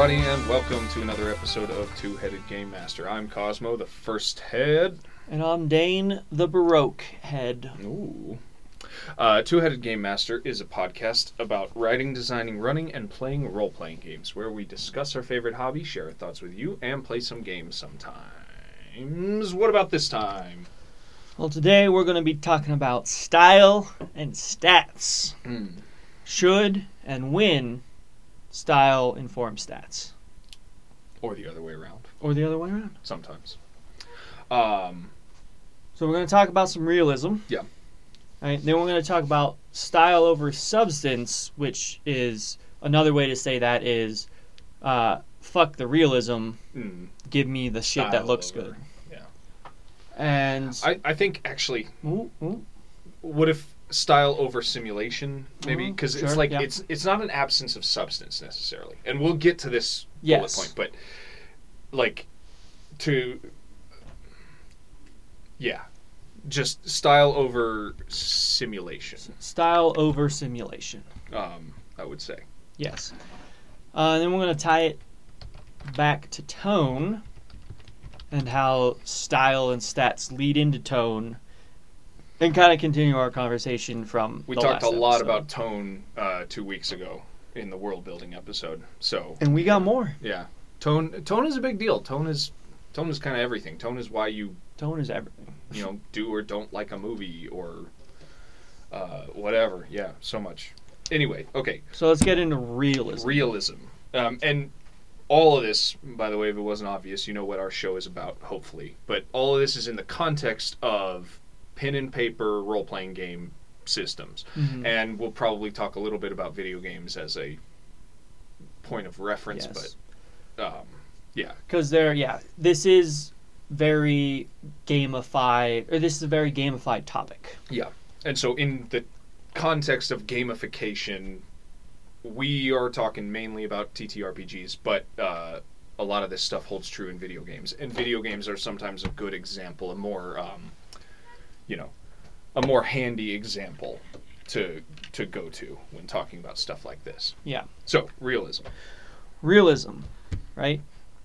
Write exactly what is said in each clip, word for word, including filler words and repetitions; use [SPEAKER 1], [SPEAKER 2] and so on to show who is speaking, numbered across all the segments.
[SPEAKER 1] everybody, and welcome to another episode of Two-Headed Game Master. I'm Cosmo, the first head.
[SPEAKER 2] And I'm Dane, the Baroque head.
[SPEAKER 1] Ooh. Uh, Two-Headed Game Master is a podcast about writing, designing, running, and playing role-playing games, where we discuss our favorite hobby, share our thoughts with you, and play some games sometimes. What about this time?
[SPEAKER 2] Well, today we're going to be talking about style and stats.
[SPEAKER 1] Mm.
[SPEAKER 2] Should and when style inform stats?
[SPEAKER 1] Or the other way around.
[SPEAKER 2] Or the other way around.
[SPEAKER 1] Sometimes. Um,
[SPEAKER 2] so we're going to talk about some realism.
[SPEAKER 1] Yeah.
[SPEAKER 2] All right, then we're going to talk about style over substance, which is another way to say that is uh, fuck the realism,
[SPEAKER 1] mm.
[SPEAKER 2] give me the shit
[SPEAKER 1] Style
[SPEAKER 2] that looks
[SPEAKER 1] over.
[SPEAKER 2] good.
[SPEAKER 1] Yeah.
[SPEAKER 2] And
[SPEAKER 1] I, I think, actually,
[SPEAKER 2] ooh, ooh.
[SPEAKER 1] what if style over simulation, maybe? Because
[SPEAKER 2] Mm, sure,
[SPEAKER 1] it's like,
[SPEAKER 2] yeah.
[SPEAKER 1] it's it's not an absence of substance, necessarily. And we'll get to this
[SPEAKER 2] Yes.
[SPEAKER 1] bullet point, but, like, to... Yeah. Just style over simulation,
[SPEAKER 2] Style over simulation.
[SPEAKER 1] um, I would say.
[SPEAKER 2] Yes. Uh, and then we're going to tie it back to tone and how style and stats lead into tone and kind of continue our conversation from
[SPEAKER 1] We
[SPEAKER 2] the
[SPEAKER 1] talked a
[SPEAKER 2] last
[SPEAKER 1] lot
[SPEAKER 2] episode.
[SPEAKER 1] about tone uh, two weeks ago in the world building episode. So
[SPEAKER 2] And we got more.
[SPEAKER 1] yeah, tone tone is a big deal. Tone is tone is kind of everything. Tone is why you
[SPEAKER 2] Tone is everything.
[SPEAKER 1] you know do or don't like a movie or uh, whatever. Yeah, so much. Anyway, okay,
[SPEAKER 2] So let's get into realism.
[SPEAKER 1] realism, um, and all of this, by the way, if it wasn't obvious, you know what our show is about, hopefully. But all of this is in the context of pen and paper role-playing game systems.
[SPEAKER 2] Mhm.
[SPEAKER 1] And we'll probably talk a little bit about video games as a point of reference,
[SPEAKER 2] Yes.
[SPEAKER 1] but um, yeah.
[SPEAKER 2] Because there, yeah, this is very gamified, or this is a very gamified topic.
[SPEAKER 1] Yeah. And so in the context of gamification, we are talking mainly about T T R P Gs, but uh, a lot of this stuff holds true in video games. And video games are sometimes a good example, a more, um, you know, a more handy example to to go to when talking about stuff like this.
[SPEAKER 2] Yeah.
[SPEAKER 1] So, realism.
[SPEAKER 2] Realism, right?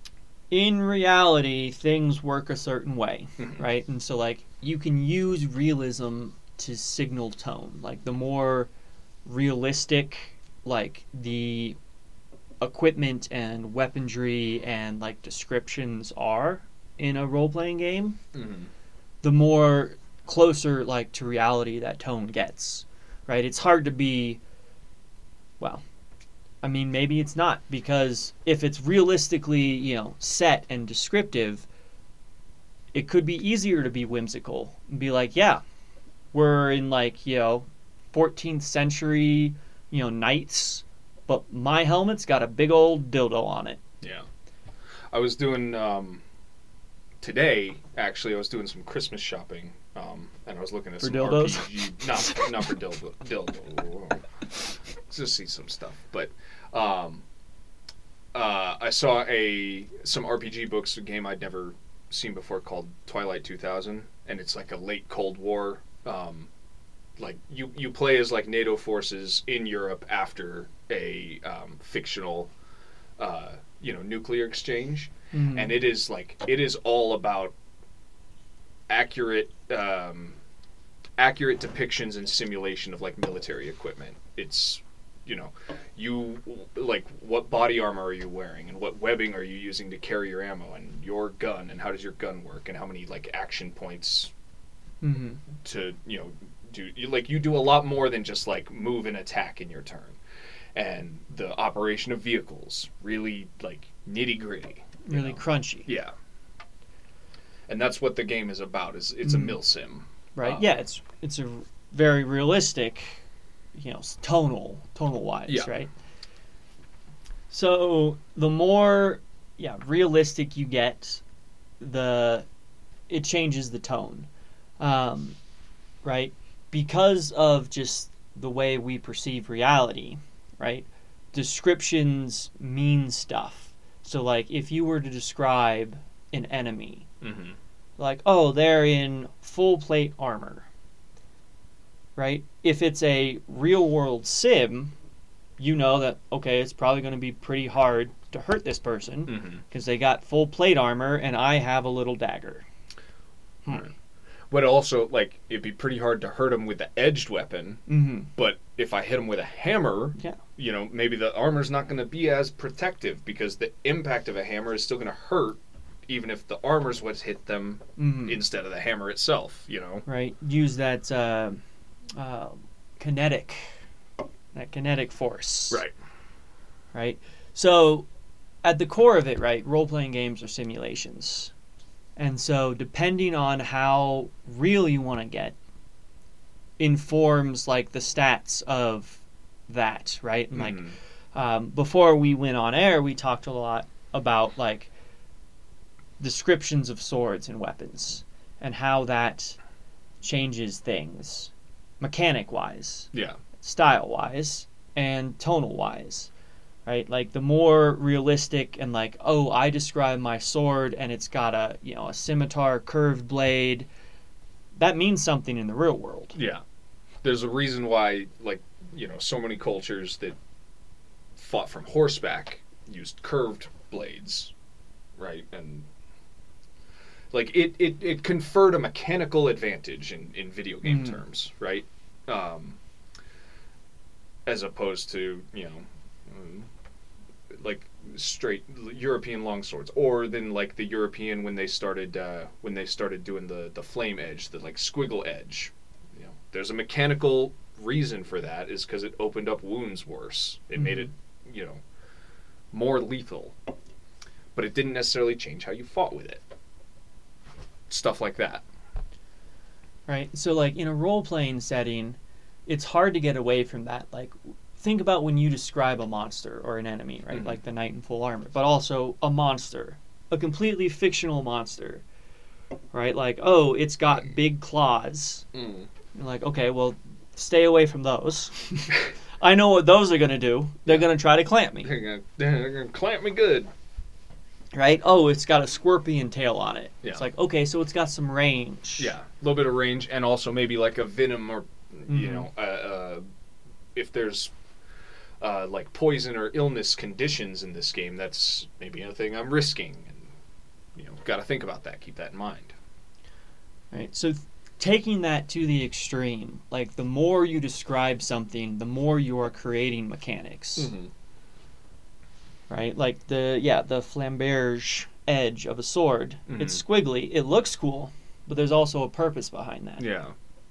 [SPEAKER 2] In reality, things work a certain way,
[SPEAKER 1] Mhm.
[SPEAKER 2] right? And so, like, you can use realism to signal tone. Like, the more realistic, like, the equipment and weaponry and, like, descriptions are in a role-playing game,
[SPEAKER 1] Mm-hmm.
[SPEAKER 2] the more closer, like, to reality that tone gets, right? It's hard to be, well, I mean, maybe it's not, because if it's realistically, you know, set and descriptive, it could be easier to be whimsical and be like, yeah, we're in, like, you know, fourteenth century, you know, knights, but my helmet's got a big old dildo on it.
[SPEAKER 1] Yeah. I was doing, um, today, actually, I was doing some Christmas shopping, um, and I was looking at
[SPEAKER 2] For
[SPEAKER 1] some
[SPEAKER 2] dildos?
[SPEAKER 1] R P G. Not, not for dildo. dildo. Just see some stuff. But um, uh, I saw a some R P G books, a game I'd never seen before called Twilight two thousand, and it's like a late Cold War. Um, like you, you play as like NATO forces in Europe after a um, fictional, uh, you know, nuclear exchange.
[SPEAKER 2] Mm-hmm.
[SPEAKER 1] And it is like it is all about accurate um, accurate depictions and simulation of like military equipment. It's, you know, you like what body armor are you wearing and what webbing are you using to carry your ammo and your gun and how does your gun work and how many like action points
[SPEAKER 2] Mm-hmm.
[SPEAKER 1] to, you know, do you, like you do a lot more than just like move and attack in your turn. And the operation of vehicles, really like nitty gritty.
[SPEAKER 2] Really
[SPEAKER 1] know?
[SPEAKER 2] crunchy.
[SPEAKER 1] Yeah. And that's what the game is about. Is it's a
[SPEAKER 2] Mm.
[SPEAKER 1] mil sim.
[SPEAKER 2] Right?
[SPEAKER 1] Um,
[SPEAKER 2] yeah, it's it's a very realistic, you know, tonal, tonal wise,
[SPEAKER 1] Yeah.
[SPEAKER 2] right? So the more, yeah, realistic you get, the it changes the tone, um, right? Because of just the way we perceive reality, right? Descriptions mean stuff. So, like, if you were to describe an enemy,
[SPEAKER 1] Mm-hmm.
[SPEAKER 2] like, oh, they're in full plate armor, right? If it's a real world sim, you know that, okay, it's probably going to be pretty hard to hurt this person because
[SPEAKER 1] Mm-hmm.
[SPEAKER 2] they got full plate armor and I have a little dagger. Hmm.
[SPEAKER 1] Right. But also, like, it'd be pretty hard to hurt him with the edged weapon.
[SPEAKER 2] Mm-hmm.
[SPEAKER 1] But if I hit him with a hammer,
[SPEAKER 2] Yeah.
[SPEAKER 1] you know, maybe the armor's not going to be as protective because the impact of a hammer is still going to hurt, even if the armor's what hit them
[SPEAKER 2] Mm-hmm.
[SPEAKER 1] instead of the hammer itself. You know.
[SPEAKER 2] Right. Use that uh, uh, kinetic, that kinetic force.
[SPEAKER 1] Right.
[SPEAKER 2] Right. So, at the core of it, right, role-playing games are simulations. And so, depending on how real you want to get, informs like the stats of that, right? And like
[SPEAKER 1] Mhm.
[SPEAKER 2] um, before we went on air, we talked a lot about like descriptions of swords and weapons and how that changes things, mechanic-wise,
[SPEAKER 1] Yeah.
[SPEAKER 2] style-wise, and tonal-wise. Right, like the more realistic and like, oh, I describe my sword and it's got a you know a scimitar curved blade. That means something in the real world.
[SPEAKER 1] Yeah. There's a reason why, like, you know, so many cultures that fought from horseback used curved blades, right? And like it, it, it conferred a mechanical advantage in, in video game
[SPEAKER 2] Mhm.
[SPEAKER 1] terms, right? Um, as opposed to, you know, um, like straight European longswords, or then like the European when they started uh, when they started doing the the flame edge, the like squiggle edge. You know, there's a mechanical reason for that, is because it opened up wounds worse. It
[SPEAKER 2] Mhm.
[SPEAKER 1] made it, you know, more lethal, but it didn't necessarily change how you fought with it. Stuff like that.
[SPEAKER 2] Right? So like in a role-playing setting, it's hard to get away from that. Like think about when you describe a monster or an enemy, right?
[SPEAKER 1] Mhm.
[SPEAKER 2] Like the knight in full armor, but also a monster, a completely fictional monster. Right? Like, oh, it's got big claws.
[SPEAKER 1] Mm.
[SPEAKER 2] You're like, okay, well, stay away from those. I know what those are going to do. They're going to try to clamp me.
[SPEAKER 1] They're gonna, they're gonna clamp me good.
[SPEAKER 2] Right? Oh, it's got a scorpion tail on it.
[SPEAKER 1] Yeah.
[SPEAKER 2] It's like, okay, so it's got some range.
[SPEAKER 1] Yeah, a little bit of range, and also maybe like a venom, or you
[SPEAKER 2] Mhm.
[SPEAKER 1] know, uh, uh, if there's uh, like poison or illness conditions in this game, that's maybe a thing I'm risking, and you know, got to think about that. Keep that in mind.
[SPEAKER 2] Right? So th- taking that to the extreme, like the more you describe something, the more you are creating mechanics.
[SPEAKER 1] Mm-hmm.
[SPEAKER 2] Right? Like the, yeah, the flamberge edge of a sword.
[SPEAKER 1] Mhm.
[SPEAKER 2] It's squiggly. It looks cool, but there's also a purpose behind that.
[SPEAKER 1] Yeah.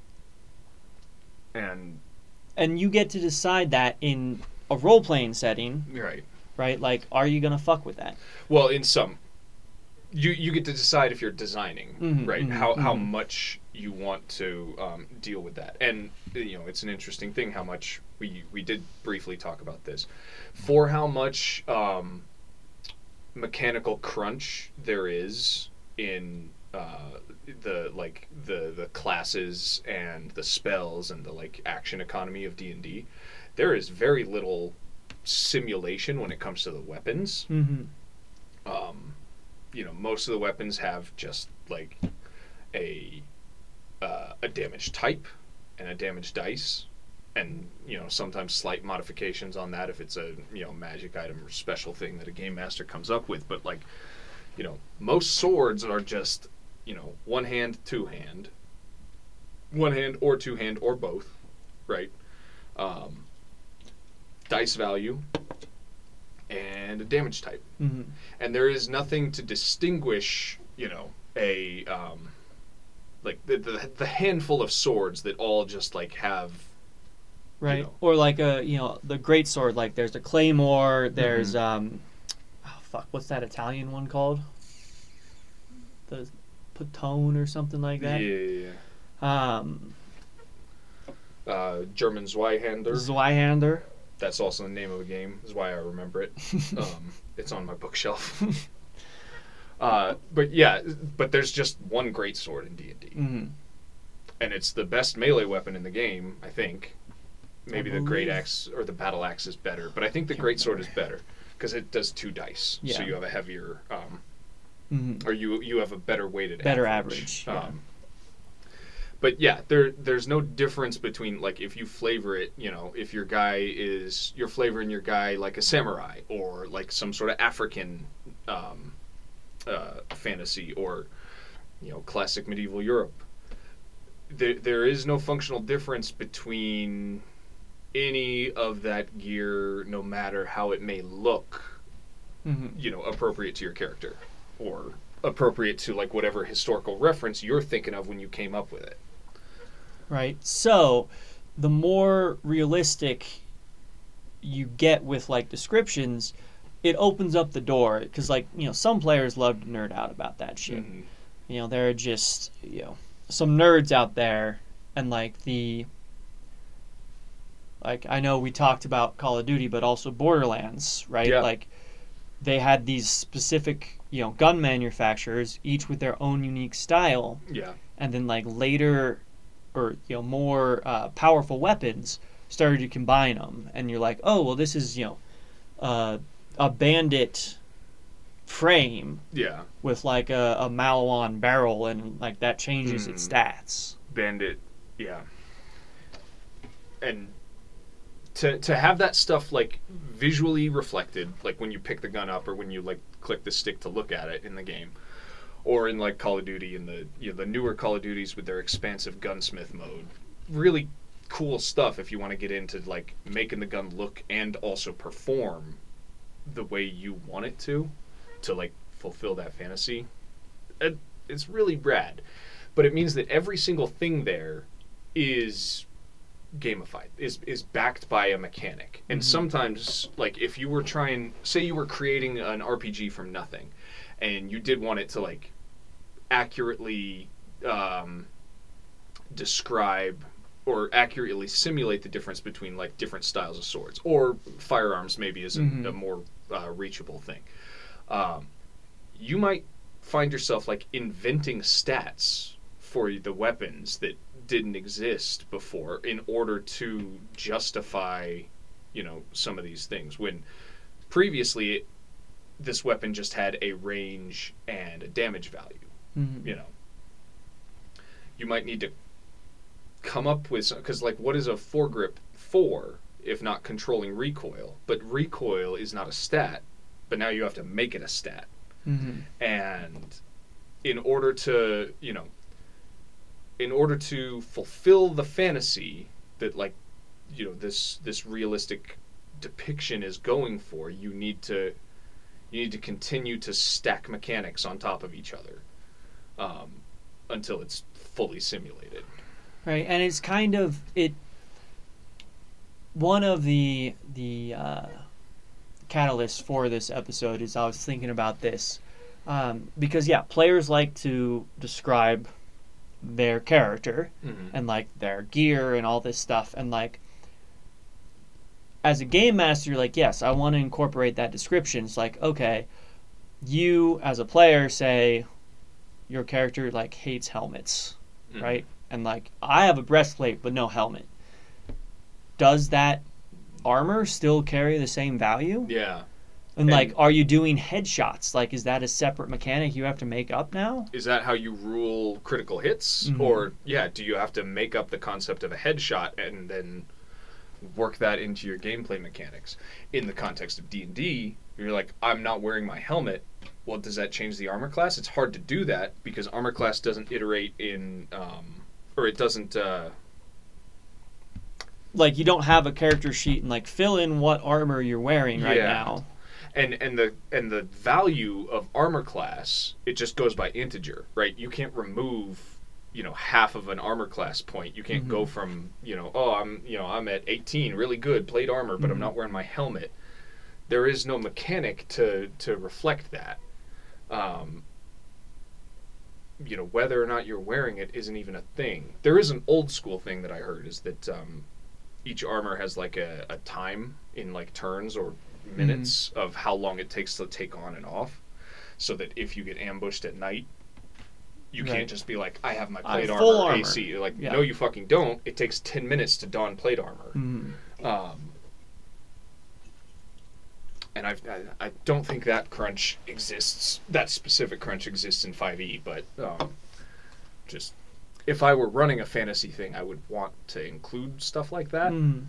[SPEAKER 1] And
[SPEAKER 2] And you get to decide that in a role-playing setting,
[SPEAKER 1] right.
[SPEAKER 2] right? Like, are you going to fuck with that?
[SPEAKER 1] Well, in some, you you get to decide if you're designing,
[SPEAKER 2] Mhm,
[SPEAKER 1] right?
[SPEAKER 2] mhm,
[SPEAKER 1] how how
[SPEAKER 2] mhm.
[SPEAKER 1] much you want to um, deal with that, and you know, it's an interesting thing how much we we did briefly talk about this, for how much um, mechanical crunch there is in uh, the like the the classes and the spells and the like action economy of D and D. There is very little simulation when it comes to the weapons.
[SPEAKER 2] Mm-hmm.
[SPEAKER 1] Um, you know, most of the weapons have just like a uh, a damage type and a damage dice, and you know, sometimes slight modifications on that if it's a you know magic item or special thing that a game master comes up with. But like, you know, most swords are just you know one hand, two hand, one hand or two hand or both, right? Um, dice value and a damage type.
[SPEAKER 2] Mm-hmm.
[SPEAKER 1] And there is nothing to distinguish, you know, a um, like the, the the handful of swords that all just like have,
[SPEAKER 2] Right.
[SPEAKER 1] know.
[SPEAKER 2] Or like a, you know, the great sword, like there's a claymore, there's,
[SPEAKER 1] Mhm.
[SPEAKER 2] um, oh, fuck, what's that Italian one called? The Patone or something like that?
[SPEAKER 1] yeah,
[SPEAKER 2] Um,
[SPEAKER 1] uh, German Zweihander.
[SPEAKER 2] Zweihander.
[SPEAKER 1] That's also the name of a game. Is why I remember it. um, it's on my bookshelf. uh, but yeah, but there's just one great sword in D and D,
[SPEAKER 2] Mm-hmm.
[SPEAKER 1] and it's the best melee weapon in the game, I think. Maybe
[SPEAKER 2] I
[SPEAKER 1] the great
[SPEAKER 2] believe-
[SPEAKER 1] axe or the battle axe is better, but I think the
[SPEAKER 2] Can't
[SPEAKER 1] great sword is
[SPEAKER 2] remember.
[SPEAKER 1] better because it does two dice, so
[SPEAKER 2] Yeah.
[SPEAKER 1] you have a heavier, um,
[SPEAKER 2] Mm-hmm.
[SPEAKER 1] or you you have a better weighted
[SPEAKER 2] Better
[SPEAKER 1] average.
[SPEAKER 2] average, yeah.
[SPEAKER 1] Um, but yeah, there there's no difference between like if you flavor it, you know, if your guy is you're flavoring your guy like a samurai or like some sort of African um, uh, fantasy or you know classic medieval Europe. There there is no functional difference between any of that gear, no matter how it may look,
[SPEAKER 2] Mm-hmm.
[SPEAKER 1] you know, appropriate to your character or appropriate to like whatever historical reference you're thinking of when you came up with it.
[SPEAKER 2] Right. So, the more realistic you get with like descriptions, it opens up the door because like you know some players love to nerd out about that shit.
[SPEAKER 1] Mm-hmm.
[SPEAKER 2] You know, there are just you know some nerds out there, and like the like I know we talked about Call of Duty, but also Borderlands, right?
[SPEAKER 1] Yeah.
[SPEAKER 2] Like they had these specific you know gun manufacturers, each with their own unique style,
[SPEAKER 1] Yeah.
[SPEAKER 2] and then like later or you know more uh, powerful weapons started to combine them, and you're like, oh well, this is you know uh, a bandit frame
[SPEAKER 1] Yeah.
[SPEAKER 2] with like a, a Malawan barrel, and like that changes its
[SPEAKER 1] Mm.
[SPEAKER 2] stats.
[SPEAKER 1] Bandit. Yeah. And to to have that stuff like visually reflected, like when you pick the gun up or when you like click the stick to look at it in the game, or in like Call of Duty and the you know the newer Call of Duties with their expansive gunsmith mode, really cool stuff if you want to get into like making the gun look and also perform the way you want it to, to like fulfill that fantasy. It, it's really rad, but it means that every single thing there is gamified, is is backed by a mechanic. And
[SPEAKER 2] Mhm.
[SPEAKER 1] sometimes, like if you were trying, say you were creating an R P G from nothing, and you did want it to like accurately um, describe or accurately simulate the difference between like different styles of swords or firearms, maybe is a,
[SPEAKER 2] Mhm.
[SPEAKER 1] a more uh, reachable thing. Um, you might find yourself like inventing stats for the weapons that didn't exist before in order to justify, you know, some of these things. When previously it, this weapon just had a range and a damage value.
[SPEAKER 2] Mm-hmm.
[SPEAKER 1] You know, you might need to come up with, because like what is a foregrip for if not controlling recoil? But recoil is not a stat, but now you have to make it a stat.
[SPEAKER 2] Mm-hmm.
[SPEAKER 1] And in order to, you know, in order to fulfill the fantasy that like, you know, this this realistic depiction is going for, you need to you need to continue to stack mechanics on top of each other um, until it's fully simulated.
[SPEAKER 2] Right, and it's kind of it. One of the the uh, catalysts for this episode is I was thinking about this um, because yeah, players like to describe their character
[SPEAKER 1] Mm-hmm.
[SPEAKER 2] and like their gear and all this stuff, and like as a game master, you're like, yes, I want to incorporate that description. It's like, okay, you as a player say your character like hates helmets,
[SPEAKER 1] Mm-hmm.
[SPEAKER 2] right? And like I have a breastplate but no helmet. Does that armor still carry the same value?
[SPEAKER 1] Yeah.
[SPEAKER 2] And,
[SPEAKER 1] And-
[SPEAKER 2] like, are you doing headshots? Like, is that a separate mechanic you have to make up now?
[SPEAKER 1] Is that how you rule critical hits?
[SPEAKER 2] Mhm.
[SPEAKER 1] Or, yeah, do you have to make up the concept of a headshot and then work that into your gameplay mechanics? In the context of D and D, you're like, I'm not wearing my helmet. Well, does that change the armor class? It's hard to do that because armor class doesn't iterate in, um, or it doesn't, uh,
[SPEAKER 2] Like, you don't have a character sheet and, like, fill in what armor you're wearing right
[SPEAKER 1] Yeah.
[SPEAKER 2] now.
[SPEAKER 1] and and the and the value of armor class, it just goes by integer, right? You can't remove, you know, half of an armor class point. You can't
[SPEAKER 2] Mhm.
[SPEAKER 1] go from, you know, oh, I'm, you know, I'm at eighteen, really good plate armor, but
[SPEAKER 2] Mhm.
[SPEAKER 1] I'm not wearing my helmet. There is no mechanic to to reflect that. Um, you know, whether or not you're wearing it isn't even a thing. There is an old school thing that I heard is that um, each armor has like a, a time in like turns or minutes of how long it takes to take on and off, so that if you get ambushed at night, you
[SPEAKER 2] Right.
[SPEAKER 1] can't just be like, I have my
[SPEAKER 2] I have
[SPEAKER 1] plate
[SPEAKER 2] full
[SPEAKER 1] armor,
[SPEAKER 2] armor.
[SPEAKER 1] A C. Like,
[SPEAKER 2] Yeah.
[SPEAKER 1] no, you fucking don't. It takes ten minutes to don plate armor.
[SPEAKER 2] Mhm.
[SPEAKER 1] Um, and I've, I, I don't think that crunch exists. That specific crunch exists in five E, but um, just if I were running a fantasy thing, I would want to include stuff like that.
[SPEAKER 2] Mm.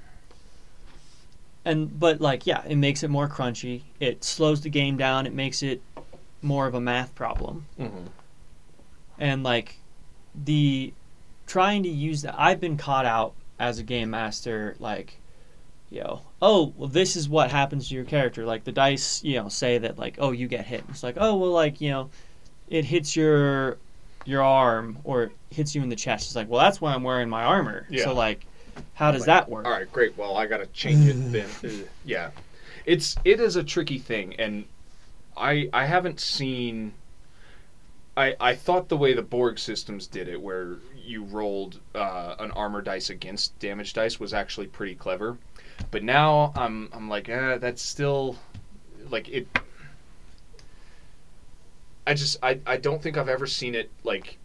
[SPEAKER 2] And but like yeah, it makes it more crunchy. It slows the game down. It makes it more of a math problem.
[SPEAKER 1] Mm-hmm.
[SPEAKER 2] And like the trying to use that, I've been caught out as a game master, like, you know, oh, well, this is what happens to your character. Like the dice, you know, say that like, oh, you get hit. It's like, oh, well, like, you know, it hits your your arm or it hits you in the chest. It's like, well, that's why I'm wearing my armor.
[SPEAKER 1] Yeah.
[SPEAKER 2] So like, how does
[SPEAKER 1] Like,
[SPEAKER 2] that work?
[SPEAKER 1] All right, great. Well, I gotta change it then. Uh, yeah, it's it is a tricky thing, and I I haven't seen. I I thought the way the Borg systems did it, where you rolled uh, an armor dice against damage dice, was actually pretty clever. But now I'm I'm like, eh, that's still like it. I just I I don't think I've ever seen it like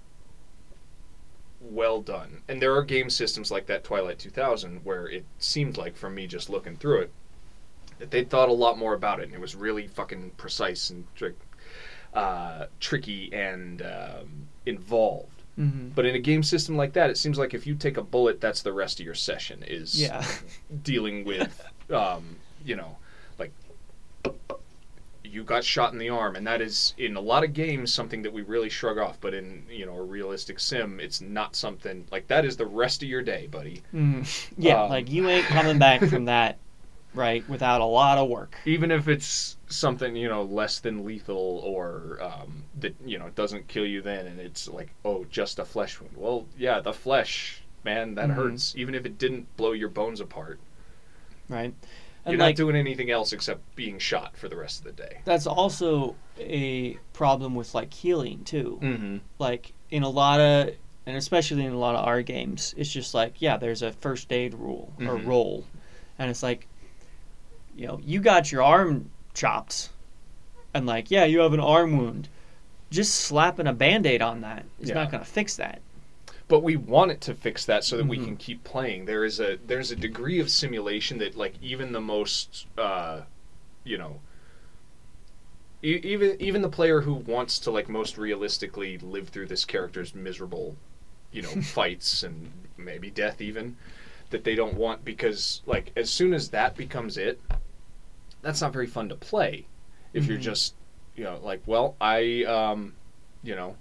[SPEAKER 1] well done. And there are game systems like that Twilight two thousand where it seemed like, from me just looking through it, that they thought a lot more about it, and it was really fucking precise and trick, uh, tricky and um, involved.
[SPEAKER 2] Mm-hmm.
[SPEAKER 1] But in a game system like that, it seems like if you take a bullet, that's the rest of your session, is
[SPEAKER 2] Yeah.
[SPEAKER 1] dealing with, um, you know, like, you got shot in the arm, and that is, in a lot of games, something that we really shrug off. But in, you know, a realistic sim, it's not something, like, that is the rest of your day, buddy.
[SPEAKER 2] Mm. Yeah,
[SPEAKER 1] Um,
[SPEAKER 2] like you ain't coming back from that, right, without a lot of work.
[SPEAKER 1] Even if it's something, you know, less than lethal, or um, that, you know, doesn't kill you then, and it's like, oh, just a flesh wound. Well, yeah, the flesh, man, that
[SPEAKER 2] Mhm.
[SPEAKER 1] hurts. Even if it didn't blow your bones apart.
[SPEAKER 2] Right.
[SPEAKER 1] You're
[SPEAKER 2] And
[SPEAKER 1] not
[SPEAKER 2] like
[SPEAKER 1] doing anything else except being shot for the rest of the day.
[SPEAKER 2] that's also a problem with like healing too.
[SPEAKER 1] Mm-hmm.
[SPEAKER 2] Like in a lot of, and especially in a lot of our games, it's just like, yeah, there's a first aid rule or
[SPEAKER 1] Mhm.
[SPEAKER 2] roll, and it's like, you know, you got your arm chopped, and like, yeah, you have an arm wound. Just slapping a Band-Aid on that is
[SPEAKER 1] Yeah.
[SPEAKER 2] not going to fix that.
[SPEAKER 1] But we want it to fix that so that we
[SPEAKER 2] Mhm.
[SPEAKER 1] can keep playing. There is a there's a degree of simulation that, like, even the most, uh, you know, e- even even the player who wants to, like, most realistically live through this character's miserable, you know, fights and maybe death even, that they don't want, because, like, as soon as that becomes it, that's not very fun to play. If you're
[SPEAKER 2] Mhm.
[SPEAKER 1] just, you know, like, well, I, um, you know,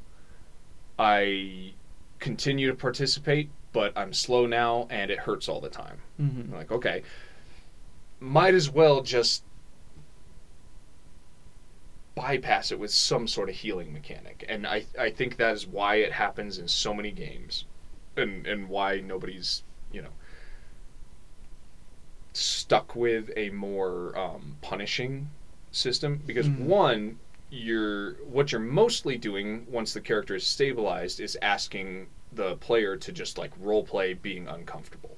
[SPEAKER 1] I continue to participate, but I'm slow now and it hurts all the time.
[SPEAKER 2] Mm-hmm.
[SPEAKER 1] I'm like, okay, might as well just bypass it with some sort of healing mechanic. And I I think that is why it happens in so many games, and and why nobody's, you know, stuck with a more um, punishing system, because
[SPEAKER 2] Mhm.
[SPEAKER 1] one, you're what you're mostly doing once the character is stabilized is asking the player to just, like, role play being uncomfortable.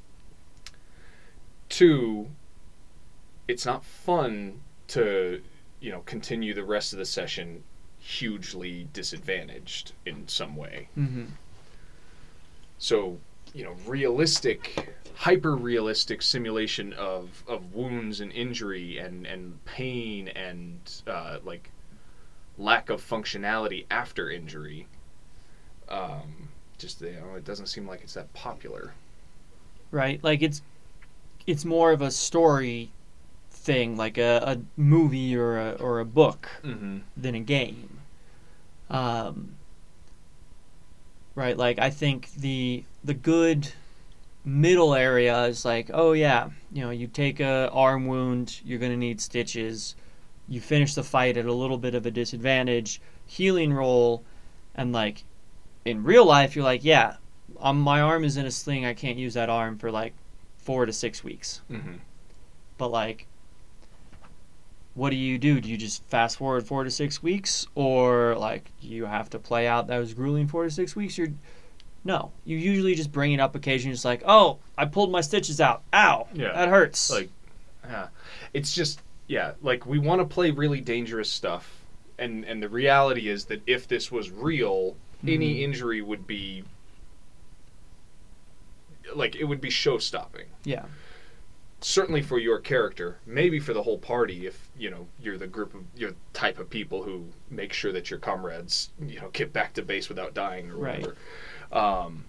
[SPEAKER 1] Two, it's not fun to, you know, continue the rest of the session hugely disadvantaged in some way.
[SPEAKER 2] Mm-hmm.
[SPEAKER 1] So, you know, realistic, hyper realistic simulation of, of wounds and injury and, and pain and uh, like lack of functionality after injury. Um, just, you know, it doesn't seem like it's that popular.
[SPEAKER 2] Right? Like it's it's more of a story thing, like a, a movie or a or a book
[SPEAKER 1] Mm-hmm.
[SPEAKER 2] than a game. Um, right? Like I think the the good middle area is like, oh yeah, you know, you take a arm wound, you're gonna need stitches. You finish the fight at a little bit of a disadvantage, healing roll, and like in real life, you're like, yeah, um, my arm is in a sling. I can't use that arm for like four to six weeks.
[SPEAKER 1] Mm-hmm.
[SPEAKER 2] But like, what do you do? Do you just fast forward four to six weeks, or like you have to play out those grueling four to six weeks? You're no. You usually just bring it up occasionally. It's like, oh, I pulled my stitches out. Ow,
[SPEAKER 1] Yeah.
[SPEAKER 2] that hurts.
[SPEAKER 1] Like, yeah, it's just, yeah, like, we want to play really dangerous stuff, and and the reality is that if this was real, any
[SPEAKER 2] Mhm.
[SPEAKER 1] injury would be, like, it would be show stopping.
[SPEAKER 2] yeah,
[SPEAKER 1] certainly for your character, maybe for the whole party if, you know, you're the group of, you're the type of people who make sure that your comrades, you know, get back to base without dying or whatever. Right. Um,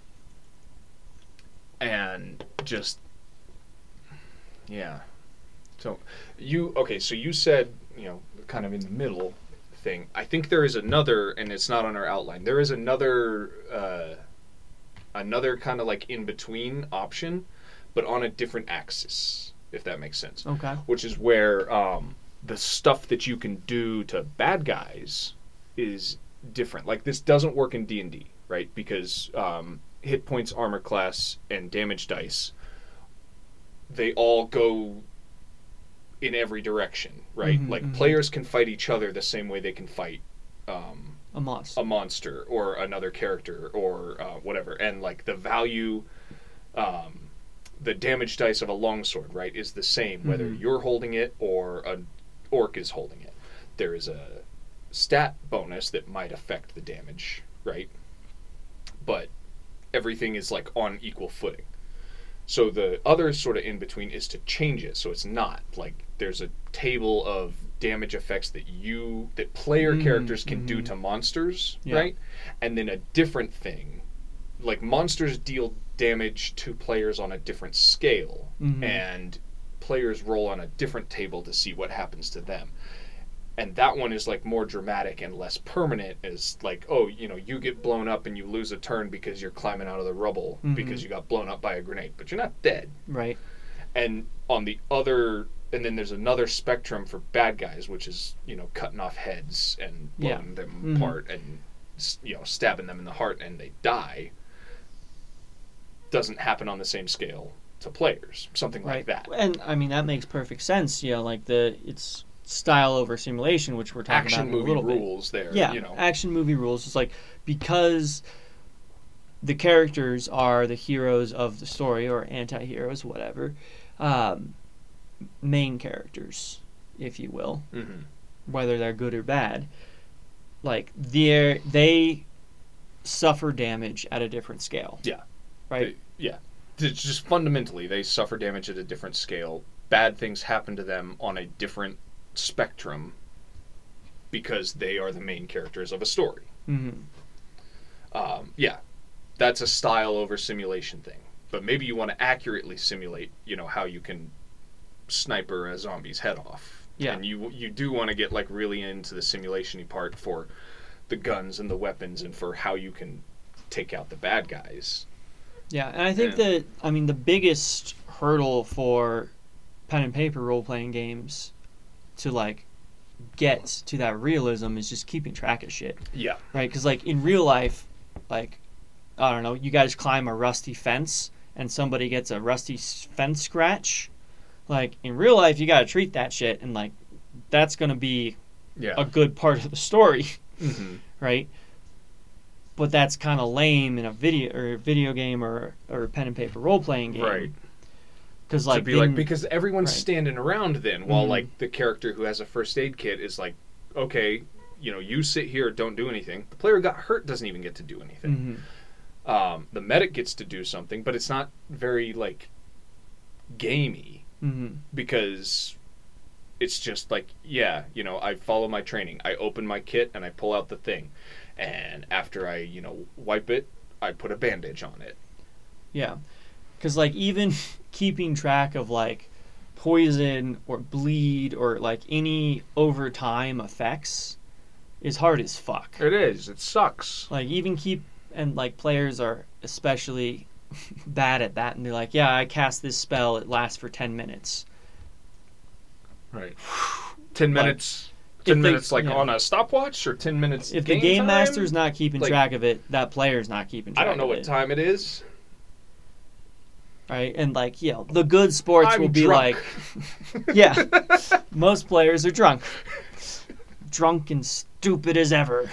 [SPEAKER 1] and just, yeah. So, you, okay, so you said, you know, kind of in the middle thing. I think there is another, and it's not on our outline, there is another, uh, another kind of like in-between option, but on a different axis, if that makes sense.
[SPEAKER 2] Okay.
[SPEAKER 1] Which is where um, the stuff that you can do to bad guys is different. Like, this doesn't work in D and D, right? Because um, hit points, armor class, and damage dice, they all go in every direction, right?
[SPEAKER 2] Mm-hmm,
[SPEAKER 1] like,
[SPEAKER 2] mm-hmm.
[SPEAKER 1] players can fight each other the same way they can fight um,
[SPEAKER 2] a monster.
[SPEAKER 1] a monster or another character or uh, whatever. And, like, the value... Um, the damage dice of a longsword, right, is the same whether
[SPEAKER 2] mm-hmm.
[SPEAKER 1] you're holding it or an orc is holding it. There is a stat bonus that might affect the damage, right? But everything is like on equal footing. So the other sort of in between is to change it so it's not. Like, there's a table of damage effects that you that player mm-hmm. characters can mm-hmm. do to monsters, yeah. right? And then a different thing. Like, monsters deal damage to players on a different scale, mm-hmm. and players roll on a different table to see what happens to them. And that one is like more dramatic and less permanent, as like, oh, you know, you get blown up and you lose a turn because you're climbing out of the rubble mm-hmm. because you got blown up by a grenade, but you're not dead.
[SPEAKER 2] Right.
[SPEAKER 1] And on the other, and then there's another spectrum for bad guys, which is, you know, cutting off heads and blowing yeah. them mm-hmm. apart and, you know, stabbing them in the heart and they die. Doesn't happen on the same scale to players, something
[SPEAKER 2] right.
[SPEAKER 1] like that.
[SPEAKER 2] And I mean, that makes perfect sense. You know, like the it's style over simulation, which we're talking
[SPEAKER 1] action
[SPEAKER 2] about in
[SPEAKER 1] movie
[SPEAKER 2] a little
[SPEAKER 1] rules
[SPEAKER 2] bit.
[SPEAKER 1] there.
[SPEAKER 2] Yeah,
[SPEAKER 1] you know.
[SPEAKER 2] Action movie rules. It's like, because the characters are the heroes of the story, or anti-heroes, whatever, um, main characters, if you will,
[SPEAKER 1] mm-hmm.
[SPEAKER 2] whether they're good or bad. Like, they're they suffer damage at a different scale.
[SPEAKER 1] Yeah.
[SPEAKER 2] Right?
[SPEAKER 1] They, yeah. It's just fundamentally, they suffer damage at a different scale. Bad things happen to them on a different spectrum because they are the main characters of a story.
[SPEAKER 2] Mm-hmm.
[SPEAKER 1] Um, yeah. That's a style over simulation thing. But maybe you want to accurately simulate, you know, how you can sniper a zombie's head off.
[SPEAKER 2] Yeah.
[SPEAKER 1] And you you do want to get, like, really into the simulation-y part for the guns and the weapons and for how you can take out the bad guys.
[SPEAKER 2] Yeah, and I think that, I mean, the biggest hurdle for pen and paper role-playing games to, like, get to that realism is just keeping track of shit.
[SPEAKER 1] Yeah.
[SPEAKER 2] Right? Because, like, in real life, like, I don't know, you guys climb a rusty fence and somebody gets a rusty fence scratch. Like, in real life, you gotta treat that shit, and, like, that's gonna be
[SPEAKER 1] yeah.
[SPEAKER 2] a good part of the story.
[SPEAKER 1] Mm-hmm.
[SPEAKER 2] Right? But that's kind of lame in a video or a video game or or a pen and paper role playing game,
[SPEAKER 1] right?
[SPEAKER 2] Because like,
[SPEAKER 1] to be
[SPEAKER 2] then,
[SPEAKER 1] like because everyone's right. standing around then, while mm-hmm. like the character who has a first aid kit is like, okay, you know, you sit here, don't do anything. The player who got hurt doesn't even get to do anything. Mm-hmm. Um, the medic gets to do something, but it's not very like gamey
[SPEAKER 2] mm-hmm.
[SPEAKER 1] because it's just like, yeah, you know, I follow my training. I open my kit and I pull out the thing. And after I, you know, wipe it, I put a bandage on it.
[SPEAKER 2] Yeah. Because, like, even keeping track of, like, poison or bleed or, like, any overtime effects is hard as fuck.
[SPEAKER 1] It is. It sucks.
[SPEAKER 2] Like, even keep... And, like, players are especially bad at that. And they're like, yeah, I cast this spell. It lasts for ten minutes.
[SPEAKER 1] Right. ten minutes... Ten
[SPEAKER 2] they,
[SPEAKER 1] minutes, like,
[SPEAKER 2] yeah.
[SPEAKER 1] on a stopwatch, or ten minutes
[SPEAKER 2] If
[SPEAKER 1] game
[SPEAKER 2] the game
[SPEAKER 1] time?
[SPEAKER 2] master's not keeping
[SPEAKER 1] like,
[SPEAKER 2] track of it, that player's not keeping track of it.
[SPEAKER 1] I don't know what
[SPEAKER 2] it.
[SPEAKER 1] time it is.
[SPEAKER 2] Right? And, like, you know, the good sports
[SPEAKER 1] I'm
[SPEAKER 2] will be
[SPEAKER 1] drunk.
[SPEAKER 2] like... yeah. Most players are drunk. Drunk and stupid as ever.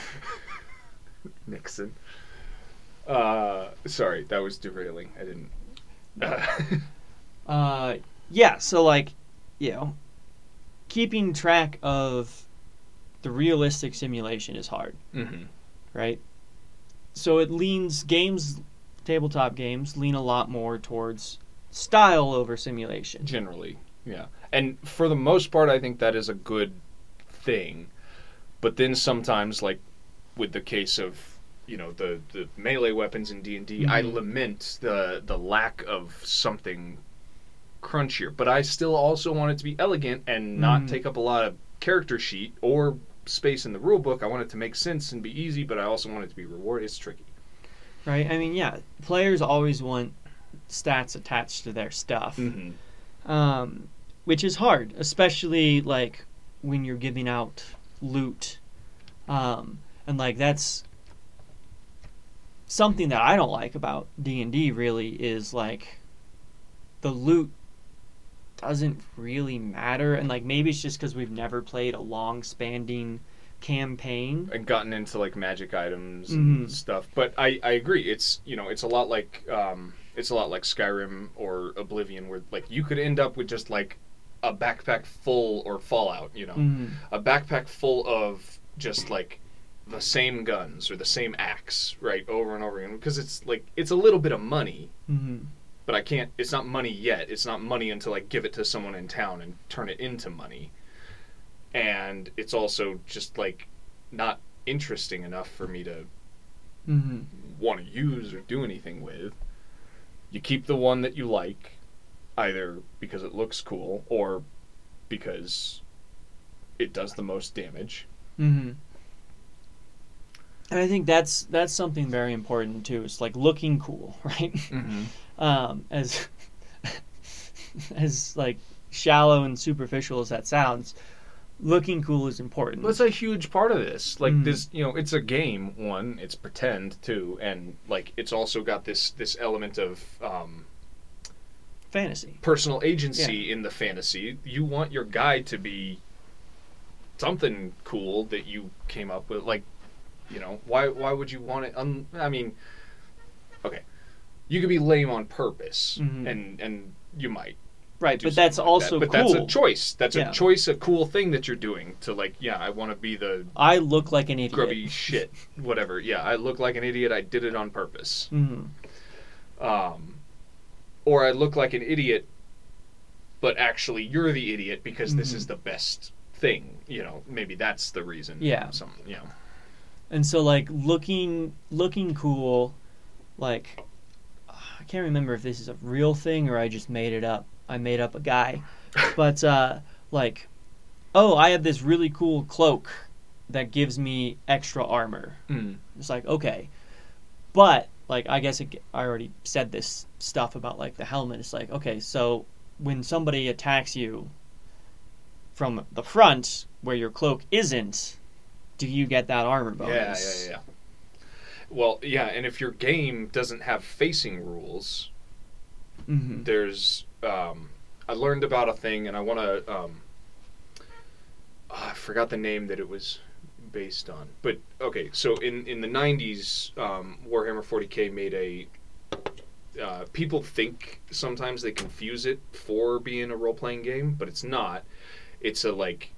[SPEAKER 1] Nixon. Uh, sorry, that was derailing. I didn't... Uh,
[SPEAKER 2] uh, yeah, so, like, you know, keeping track of the realistic simulation is hard,
[SPEAKER 1] mm-hmm.
[SPEAKER 2] right? So it leans, games, tabletop games, lean a lot more towards style over simulation.
[SPEAKER 1] Generally, yeah. And for the most part, I think that is a good thing. But then sometimes, like with the case of, you know, the, the melee weapons in D and D, mm-hmm. I lament the the lack of something crunchier. But I still also want it to be elegant and not mm. take up a lot of character sheet or space in the rule book. I want it to make sense and be easy, but I also want it to be rewarded. It's tricky.
[SPEAKER 2] Right? I mean, yeah, players always want stats attached to their stuff. Mm-hmm. Um, which is hard, especially, like, when you're giving out loot. Um, and, like, that's something that I don't like about D and D, really, is, like, the loot doesn't really matter, and like maybe it's just because we've never played a long spanning campaign
[SPEAKER 1] and gotten into like magic items and mm-hmm. stuff. But I, I agree, it's, you know, it's a lot like um, it's a lot like Skyrim or Oblivion, where like you could end up with just like a backpack full, or Fallout, you know, mm-hmm. a backpack full of just like the same guns or the same axe, right, over and over again, because it's like it's a little bit of money. Mm-hmm. But I can't, it's not money yet. It's not money until I give it to someone in town and turn it into money. And it's also just, like, not interesting enough for me to mm-hmm. want to use or do anything with. You keep the one that you like, either because it looks cool or because it does the most damage.
[SPEAKER 2] Mm-hmm. And I think that's that's something very important, too. It's, like, looking cool, right? Mm-hmm. Um, as as like shallow and superficial as that sounds, looking cool is important.
[SPEAKER 1] That's a huge part of this. Like mm. this, you know, it's a game. One, it's pretend too, and like it's also got this this element of um,
[SPEAKER 2] fantasy,
[SPEAKER 1] personal agency yeah. in the fantasy. You want your guy to be something cool that you came up with. Like, you know, why why would you want it? Un- I mean, okay. You could be lame on purpose, mm-hmm. and, and you might.
[SPEAKER 2] Right, but that's like also
[SPEAKER 1] that. But
[SPEAKER 2] cool.
[SPEAKER 1] But that's a choice. That's yeah. a choice, a cool thing that you're doing to, like, yeah, I want to be the...
[SPEAKER 2] I look like an idiot.
[SPEAKER 1] Grubby shit, whatever. Yeah, I look like an idiot. I did it on purpose. Mm-hmm. Um, or I look like an idiot, but actually you're the idiot because mm-hmm. this is the best thing. You know, maybe that's the reason.
[SPEAKER 2] Yeah.
[SPEAKER 1] Some, you know.
[SPEAKER 2] And so, like, looking looking cool, like... I can't remember if this is a real thing or I just made it up. I made up a guy. But, uh, like, oh, I have this really cool cloak that gives me extra armor. Mm. It's like, okay. But, like, I guess it, I already said this stuff about, like, the helmet. It's like, okay, so when somebody attacks you from the front where your cloak isn't, do you get that armor bonus?
[SPEAKER 1] Yeah, yeah, yeah. Well, yeah, and if your game doesn't have facing rules, mm-hmm. there's... Um, I learned about a thing, and I want to... Um, oh, I forgot the name that it was based on. But, okay, so in, in the nineties, um, Warhammer forty K made a... Uh, people think sometimes they confuse it for being a role-playing game, but it's not. It's a, like...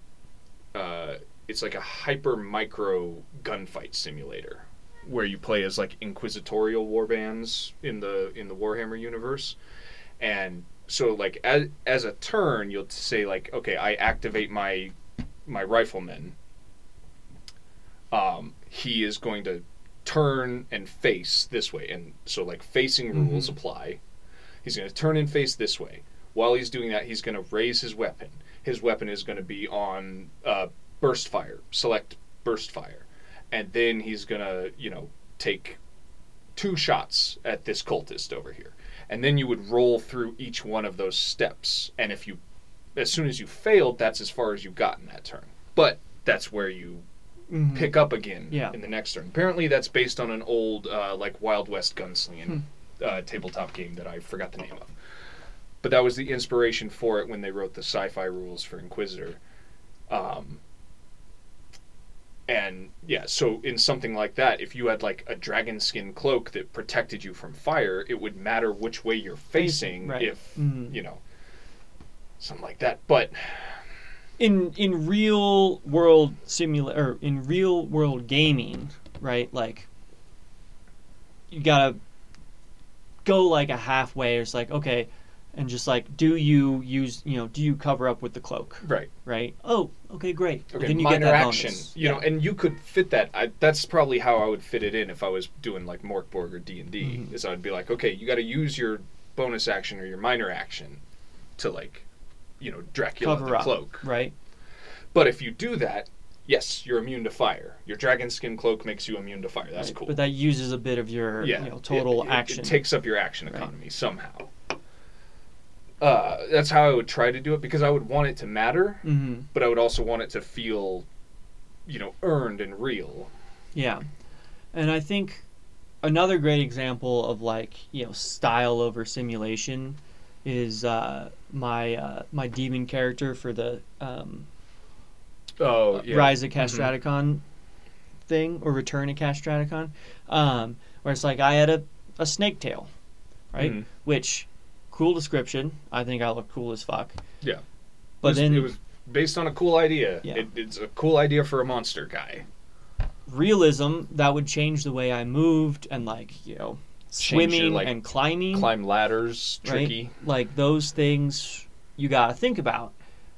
[SPEAKER 1] Uh, it's like a hyper-micro gunfight simulator, where you play as like inquisitorial warbands in the in the Warhammer universe. And so like as as a turn you'll say like, okay, I activate my my rifleman. Um, he is going to turn and face this way, and so like facing mm-hmm. rules apply. He's going to turn and face this way. While he's doing that, he's going to raise his weapon. His weapon is going to be on uh, burst fire. Select burst fire. And then he's going to, you know, take two shots at this cultist over here. And then you would roll through each one of those steps. And if you, as soon as you failed, that's as far as you got in that turn. But that's where you mm-hmm. pick up again yeah. in the next turn. Apparently that's based on an old, uh, like, Wild West gunslinging hmm. uh, tabletop game that I forgot the name of. But that was the inspiration for it when they wrote the sci-fi rules for Inquisitor. Um... And, yeah, so in something like that, if you had, like, a dragon skin cloak that protected you from fire, it would matter which way you're facing right. if, mm. you know, something like that. But
[SPEAKER 2] in in real world simula- or in real world gaming, right, like, you gotta go like a halfway. It's like, okay, and just like, do you use, you know, do you cover up with the cloak?
[SPEAKER 1] Right.
[SPEAKER 2] Right. Oh, okay, great.
[SPEAKER 1] Okay,
[SPEAKER 2] then you
[SPEAKER 1] minor
[SPEAKER 2] get that
[SPEAKER 1] action.
[SPEAKER 2] bonus.
[SPEAKER 1] You know, and you could fit that. I, that's probably how I would fit it in if I was doing like Morkborg or D and D.
[SPEAKER 2] Mhm.
[SPEAKER 1] Is I'd be like, okay, you got to use your bonus action or your minor action to like, you know, Dracula
[SPEAKER 2] Cover
[SPEAKER 1] the
[SPEAKER 2] up,
[SPEAKER 1] cloak.
[SPEAKER 2] right?
[SPEAKER 1] But if you do that, yes, you're immune to fire. Your dragon skin cloak makes you immune to fire. That's
[SPEAKER 2] Right.
[SPEAKER 1] cool.
[SPEAKER 2] But that uses a bit of your,
[SPEAKER 1] yeah,
[SPEAKER 2] you know, total
[SPEAKER 1] it, it,
[SPEAKER 2] action.
[SPEAKER 1] It takes up your action
[SPEAKER 2] Right.
[SPEAKER 1] economy somehow. Uh, that's how I would try to do it because I would want it to matter,
[SPEAKER 2] Mm-hmm.
[SPEAKER 1] but I would also want it to feel, you know, earned and real.
[SPEAKER 2] Yeah. And I think another great example of like, you know, style over simulation is uh, my uh, my demon character for the um,
[SPEAKER 1] Oh, yeah.
[SPEAKER 2] Rise of
[SPEAKER 1] Mhm.
[SPEAKER 2] Castraticon thing or Return of Castraticon, um, where it's like I had a, a snake tail, right?
[SPEAKER 1] Mhm.
[SPEAKER 2] Which, cool description. I think I look cool as fuck.
[SPEAKER 1] Yeah.
[SPEAKER 2] But
[SPEAKER 1] it was,
[SPEAKER 2] then
[SPEAKER 1] it was based on a cool idea.
[SPEAKER 2] Yeah.
[SPEAKER 1] It, it's a cool idea for a monster guy.
[SPEAKER 2] realism, that would change the way I moved and like, you know,
[SPEAKER 1] Change your,
[SPEAKER 2] swimming
[SPEAKER 1] like,
[SPEAKER 2] and climbing.
[SPEAKER 1] Climb ladders,
[SPEAKER 2] right?
[SPEAKER 1] tricky.
[SPEAKER 2] Like those things you gotta think about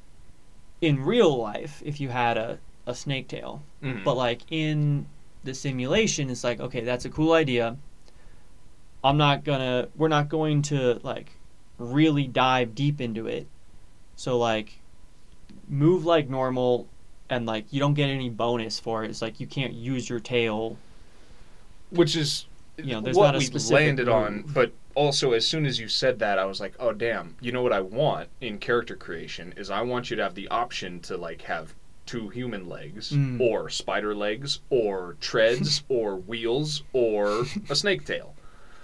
[SPEAKER 2] in real life if you had a, a snake tail.
[SPEAKER 1] Mhm.
[SPEAKER 2] But like in the simulation, it's like, okay, that's a cool idea. I'm not gonna, we're not going to like really dive deep into it. So like move like normal and like you don't get any bonus for it. It's like you can't use your tail.
[SPEAKER 1] Which is
[SPEAKER 2] You know, there's
[SPEAKER 1] what
[SPEAKER 2] not a
[SPEAKER 1] we
[SPEAKER 2] specific
[SPEAKER 1] landed on,
[SPEAKER 2] move.
[SPEAKER 1] but also as soon as you said that, I was like, oh damn, you know what I want in character creation is I want you to have the option to like have two human legs
[SPEAKER 2] Mm.
[SPEAKER 1] or spider legs or treads or wheels or a snake tail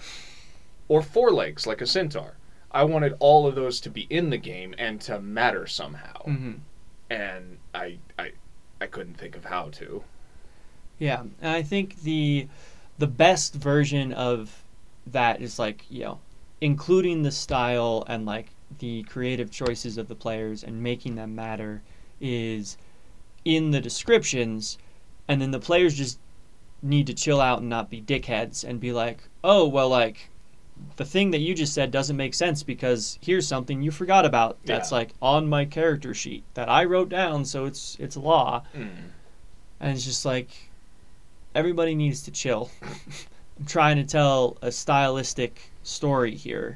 [SPEAKER 1] or four legs like a centaur. I wanted all of those to be in the game and to matter somehow.
[SPEAKER 2] Mm-hmm.
[SPEAKER 1] And I, I I couldn't think of how to.
[SPEAKER 2] Yeah, and I think the the best version of that is like, you know, including the style and like the creative choices of the players and making them matter is in the descriptions, and then the players just need to chill out and not be dickheads and be like, oh, well, like the thing that you just said doesn't make sense because here's something you forgot about that's
[SPEAKER 1] Yeah.
[SPEAKER 2] like on my character sheet that I wrote down, so it's it's law.
[SPEAKER 1] Mm.
[SPEAKER 2] And it's just like everybody needs to chill. I'm trying to tell a stylistic story here.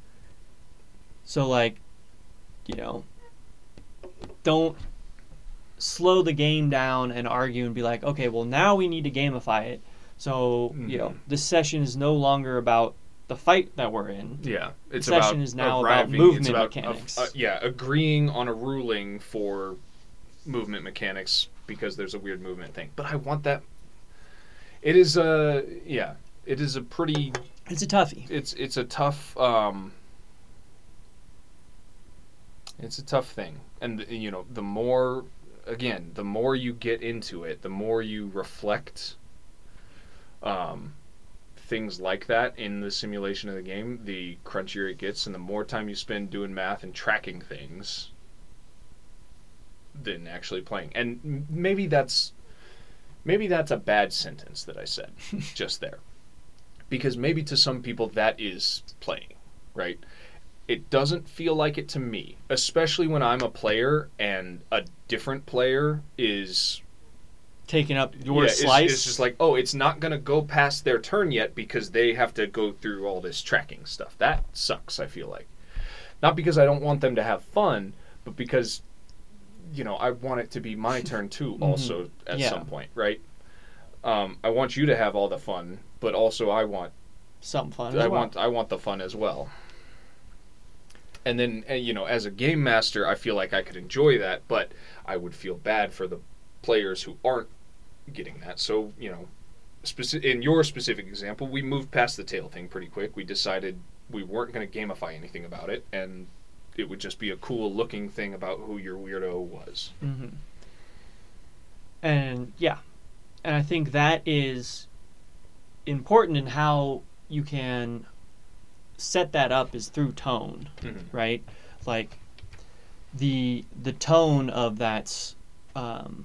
[SPEAKER 2] So like, you know, don't slow the game down and argue and be like, okay, well now we need to gamify it. So, you know,
[SPEAKER 1] Mhm.
[SPEAKER 2] this session is no longer about the fight that we're in.
[SPEAKER 1] Yeah, it's
[SPEAKER 2] The session
[SPEAKER 1] about
[SPEAKER 2] is now about
[SPEAKER 1] arriving-
[SPEAKER 2] movement
[SPEAKER 1] it's about,
[SPEAKER 2] mechanics.
[SPEAKER 1] uh, uh, yeah, agreeing on a ruling for movement mechanics because there's a weird movement thing. But I want that. It is a yeah. It is a pretty.
[SPEAKER 2] It's a toughie.
[SPEAKER 1] It's it's a tough. Um, it's a tough thing, and you know the more again the more you get into it, the more you reflect. Um, things like that in the simulation of the game, the crunchier it gets, and the more time you spend doing math and tracking things than actually playing. And m- maybe that's maybe that's a bad sentence that I said just there, because maybe to some people that is playing, right? It doesn't feel like it to me, especially when I'm a player and a different player is
[SPEAKER 2] Taking up your
[SPEAKER 1] yeah, it's-
[SPEAKER 2] slice.
[SPEAKER 1] It's, just like, oh, it's not going to go past their turn yet because they have to go through all this tracking stuff. That sucks, I feel like. Not because I don't want them to have fun, but because, you know, I want it to be my turn too also at
[SPEAKER 2] Yeah.
[SPEAKER 1] some point, right? Um, I want you to have all the fun, but also I want
[SPEAKER 2] Something fun.
[SPEAKER 1] I
[SPEAKER 2] as well.
[SPEAKER 1] want I want the fun as well. And then, uh, you know, as a game master, I feel like I could enjoy that, but I would feel bad for the players who aren't getting that. So, you know, speci- in your specific example, we moved past the tail thing pretty quick. We decided we weren't going to gamify anything about it, and it would just be a cool looking thing about who your weirdo was.
[SPEAKER 2] Mm-hmm. And yeah, and I think that is important in how you can set that up is through tone,
[SPEAKER 1] Mm-hmm.
[SPEAKER 2] right? Like the the tone of that um,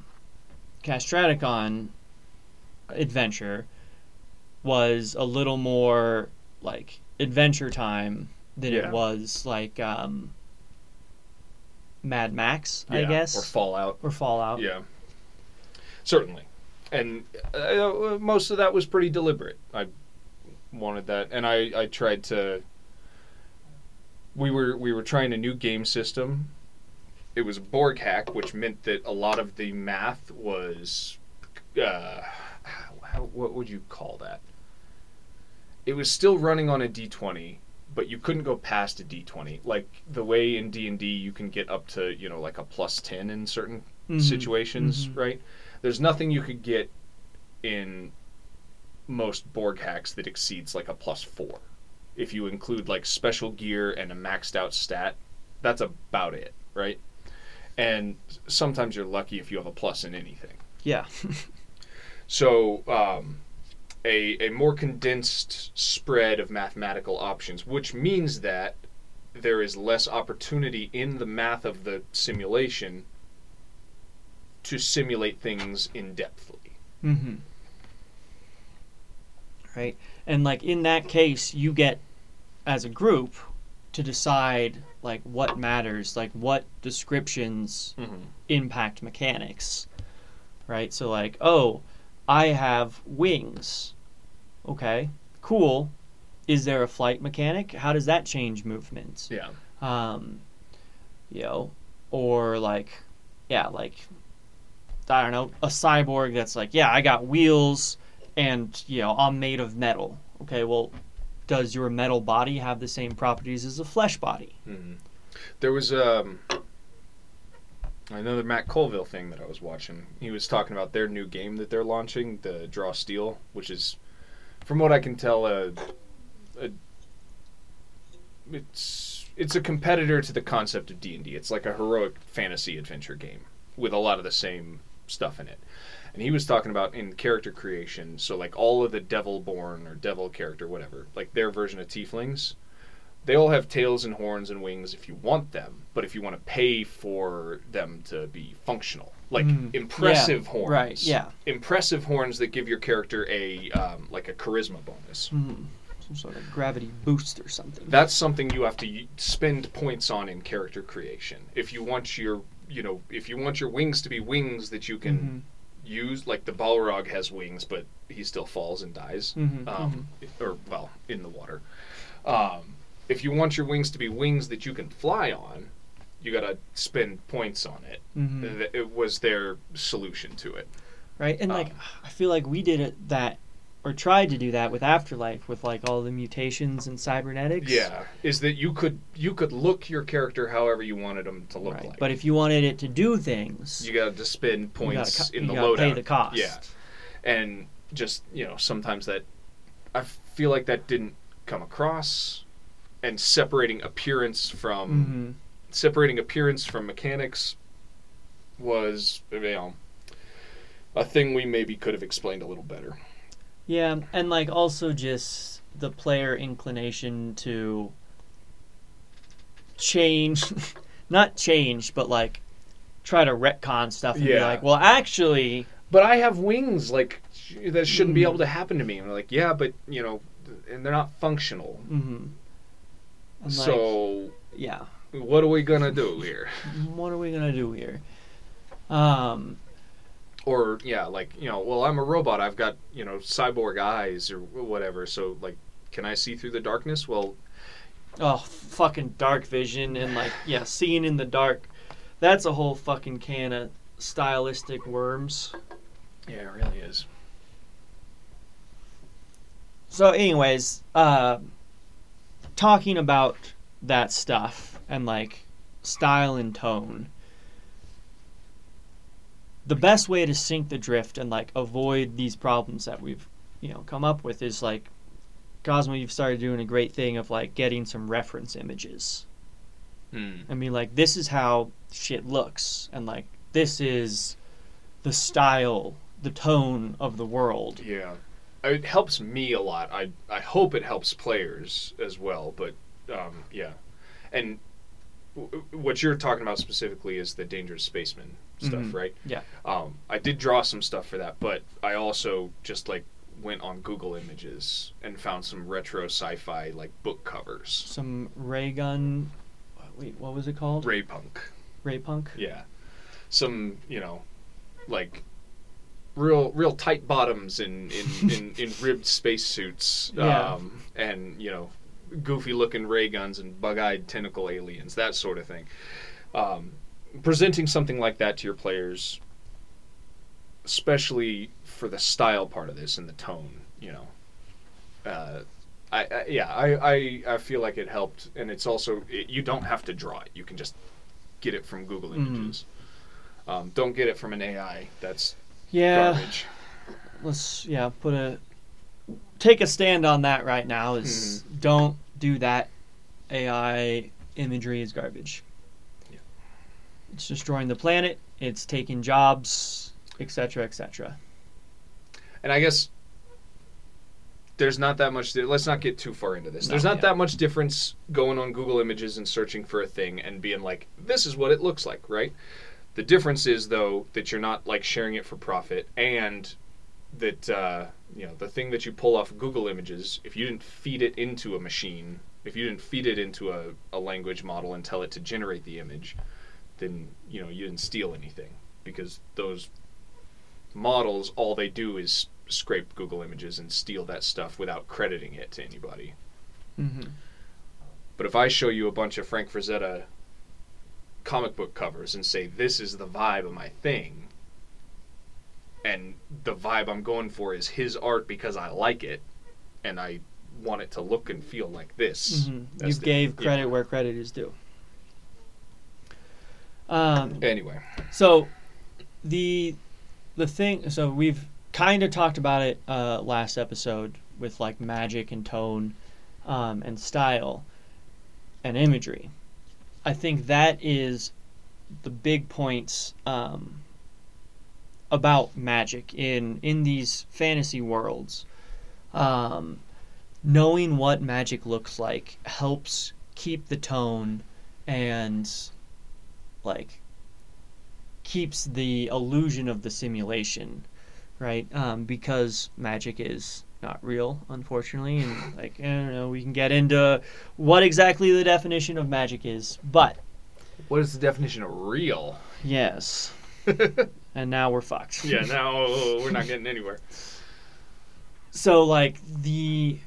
[SPEAKER 2] Castraticon adventure was a little more like Adventure Time than
[SPEAKER 1] Yeah.
[SPEAKER 2] it was like um, Mad Max, I
[SPEAKER 1] Yeah,
[SPEAKER 2] guess,
[SPEAKER 1] or Fallout.
[SPEAKER 2] or Fallout.
[SPEAKER 1] Yeah, certainly, and uh, most of that was pretty deliberate. I wanted that, and I, I tried to. We were we were trying a new game system. It was Borg hack, which meant that a lot of the math was, uh, how, what would you call that? It was still running on a D twenty, but you couldn't go past a D twenty. Like the way in D and D you can get up to, you know, like a plus ten in certain
[SPEAKER 2] Mhm.
[SPEAKER 1] situations,
[SPEAKER 2] Mhm.
[SPEAKER 1] right? There's nothing you could get in most Borg hacks that exceeds like a plus four. If you include like special gear and a maxed out stat, that's about it, right? And sometimes you're lucky if you have a plus in anything.
[SPEAKER 2] Yeah.
[SPEAKER 1] So um, a, a more condensed spread of mathematical options, which means that there is less opportunity in the math of the simulation to simulate things in depthly.
[SPEAKER 2] Mm-hmm. Right. And like in that case, you get as a group to decide like what matters, like what descriptions
[SPEAKER 1] Mm-hmm.
[SPEAKER 2] impact mechanics. Right? So like, oh, I have wings. Okay. Cool. Is there a flight mechanic? How does that change movement?
[SPEAKER 1] Yeah.
[SPEAKER 2] Um, you know, or like, yeah, like, I don't know, a cyborg that's like, yeah, I got wheels and, you know, I'm made of metal. Okay, well, does your metal body have the same properties as a flesh body?
[SPEAKER 1] Mm-hmm. There was um, another Matt Colville thing that I was watching. He was talking about their new game that they're launching, the Draw Steel, which is, from what I can tell, a, a it's it's a competitor to the concept of D and D. It's like a heroic fantasy adventure game with a lot of the same stuff in it. And he was talking about in character creation, so like all of the Devilborn or Devil character, whatever, like their version of Tieflings, they all have tails and horns and wings if you want them, but if you want to pay for them to be functional. Like
[SPEAKER 2] Mm,
[SPEAKER 1] impressive
[SPEAKER 2] yeah,
[SPEAKER 1] horns.
[SPEAKER 2] right, yeah.
[SPEAKER 1] Impressive horns that give your character a um, like a charisma bonus.
[SPEAKER 2] Mm, some sort of gravity boost or something.
[SPEAKER 1] That's something you have to y- spend points on in character creation. If you want your, you know, if you want your wings to be wings that you can
[SPEAKER 2] Mhm.
[SPEAKER 1] use, like the Balrog has wings, but he still falls and dies,
[SPEAKER 2] Mhm,
[SPEAKER 1] um, or well, in the water. Um, if you want your wings to be wings that you can fly on, you gotta spend points on it.
[SPEAKER 2] Mhm.
[SPEAKER 1] Th- It was their solution to it.
[SPEAKER 2] Right? And like
[SPEAKER 1] Um,
[SPEAKER 2] I feel like we did it that or tried to do that with Afterlife with like all the mutations and cybernetics.
[SPEAKER 1] Yeah, is that you could you could look your character however you wanted them to look
[SPEAKER 2] Right.
[SPEAKER 1] like.
[SPEAKER 2] But if you wanted it to do things,
[SPEAKER 1] you got to spend
[SPEAKER 2] you
[SPEAKER 1] points
[SPEAKER 2] gotta, co-
[SPEAKER 1] in
[SPEAKER 2] you
[SPEAKER 1] the
[SPEAKER 2] gotta
[SPEAKER 1] loadout.
[SPEAKER 2] pay the cost.
[SPEAKER 1] Yeah, and just you know sometimes that I feel like that didn't come across, and separating appearance from
[SPEAKER 2] Mm-hmm.
[SPEAKER 1] separating appearance from mechanics was you know a thing we maybe could have explained a little better.
[SPEAKER 2] Yeah, and like also just the player inclination to change, not change, but like try to retcon stuff and be
[SPEAKER 1] Yeah.
[SPEAKER 2] like, well, actually,
[SPEAKER 1] But I have wings, like sh- that shouldn't be
[SPEAKER 2] Mm.
[SPEAKER 1] able to happen to me. And they're like, yeah, but you know, and they're not functional.
[SPEAKER 2] mm-hmm. And
[SPEAKER 1] So
[SPEAKER 2] yeah,
[SPEAKER 1] what are we gonna do here?
[SPEAKER 2] what are we gonna do here? Um,
[SPEAKER 1] Or yeah, like you know, well, I'm a robot. I've got you know cyborg eyes or whatever. So like, can I see through the darkness? Well,
[SPEAKER 2] oh, fucking dark vision and like yeah, seeing in the dark. That's a whole fucking can of stylistic worms.
[SPEAKER 1] yeah, it really is.
[SPEAKER 2] So, anyways, uh, talking about that stuff and like style and tone, the best way to sink the drift and like avoid these problems that we've you know come up with is like, Cosmo, you've started doing a great thing of like getting some reference images
[SPEAKER 1] Hmm.
[SPEAKER 2] and be like, this is how shit looks, and like this is the style, the tone of the world.
[SPEAKER 1] Yeah, it helps me a lot. I I hope it helps players as well. But um, yeah, and w- what you're talking about specifically is the Dangerous Spaceman stuff,
[SPEAKER 2] Mhm.
[SPEAKER 1] right?
[SPEAKER 2] Yeah.
[SPEAKER 1] Um, I did draw some stuff for that, but I also just like went on Google Images and found some retro sci-fi like book covers.
[SPEAKER 2] Some ray gun. Wait, what was it called?
[SPEAKER 1] Ray punk.
[SPEAKER 2] Ray punk.
[SPEAKER 1] Yeah, some you know, like real real tight bottoms in in, in, in ribbed spacesuits.
[SPEAKER 2] Yeah.
[SPEAKER 1] Um, and you know, goofy looking ray guns and bug-eyed tentacle aliens, that sort of thing. Um, presenting something like that to your players, especially for the style part of this and the tone, you know. Uh, I, I yeah, I, I I feel like it helped, and it's also it, you don't have to draw it. You can just get it from Google Images. Mm. Um, don't get it from an A I. That's
[SPEAKER 2] yeah.
[SPEAKER 1] garbage.
[SPEAKER 2] Let's yeah put a take a stand on that right now. Is mm-hmm. Don't do that. A I imagery is garbage. Yeah. It's destroying the planet. It's taking jobs, et cetera, et cetera.
[SPEAKER 1] And I guess there's not that much. Let's not get too far into this.
[SPEAKER 2] No,
[SPEAKER 1] there's not
[SPEAKER 2] yeah.
[SPEAKER 1] that much difference going on Google Images and searching for a thing and being like, this is what it looks like, right? The difference is, though, that you're not like sharing it for profit, and that uh, you know the thing that you pull off Google Images, if you didn't feed it into a machine, if you didn't feed it into a, a language model and tell it to generate the image, then you know you didn't steal anything, because those models, all they do is scrape Google Images and steal that stuff without crediting it to anybody.
[SPEAKER 2] Mm-hmm.
[SPEAKER 1] But if I show you a bunch of Frank Frazetta comic book covers and say, this is the vibe of my thing, and the vibe I'm going for is his art because I like it, and I want it to look and feel like this.
[SPEAKER 2] Mm-hmm. You the, gave credit yeah. where credit is due. Um,
[SPEAKER 1] anyway.
[SPEAKER 2] So, the the thing, so we've kind of talked about it uh, last episode with like magic and tone um, and style and imagery. I think that is the big points um, about magic in in these fantasy worlds. Um, knowing what magic looks like helps keep the tone and like keeps the illusion of the simulation, right? Um, because magic is not real, unfortunately, and like I don't know, we can get into what exactly the definition of magic is, but
[SPEAKER 1] what is the definition of real?
[SPEAKER 2] Yes. And now we're fucked.
[SPEAKER 1] Yeah, now we're not getting anywhere.
[SPEAKER 2] So like the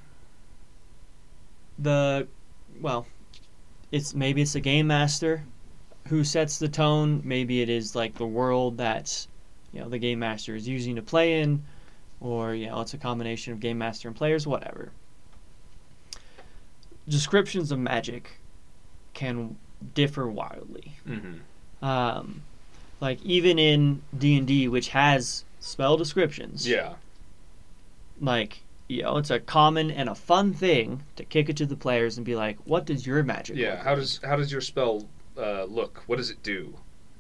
[SPEAKER 2] the well, it's maybe it's the game master who sets the tone, maybe it is like the world that you know the game master is using to play in, or you know it's a combination of game master and players, whatever. Descriptions of magic can differ wildly.
[SPEAKER 1] Mm-hmm.
[SPEAKER 2] Um, like even in D and D, which has spell descriptions.
[SPEAKER 1] Yeah.
[SPEAKER 2] Like you know, it's a common and a fun thing to kick it to the players and be like, "What does your magic?"
[SPEAKER 1] Yeah.
[SPEAKER 2] Look
[SPEAKER 1] how
[SPEAKER 2] like?
[SPEAKER 1] does how does your spell uh, look? What does it do?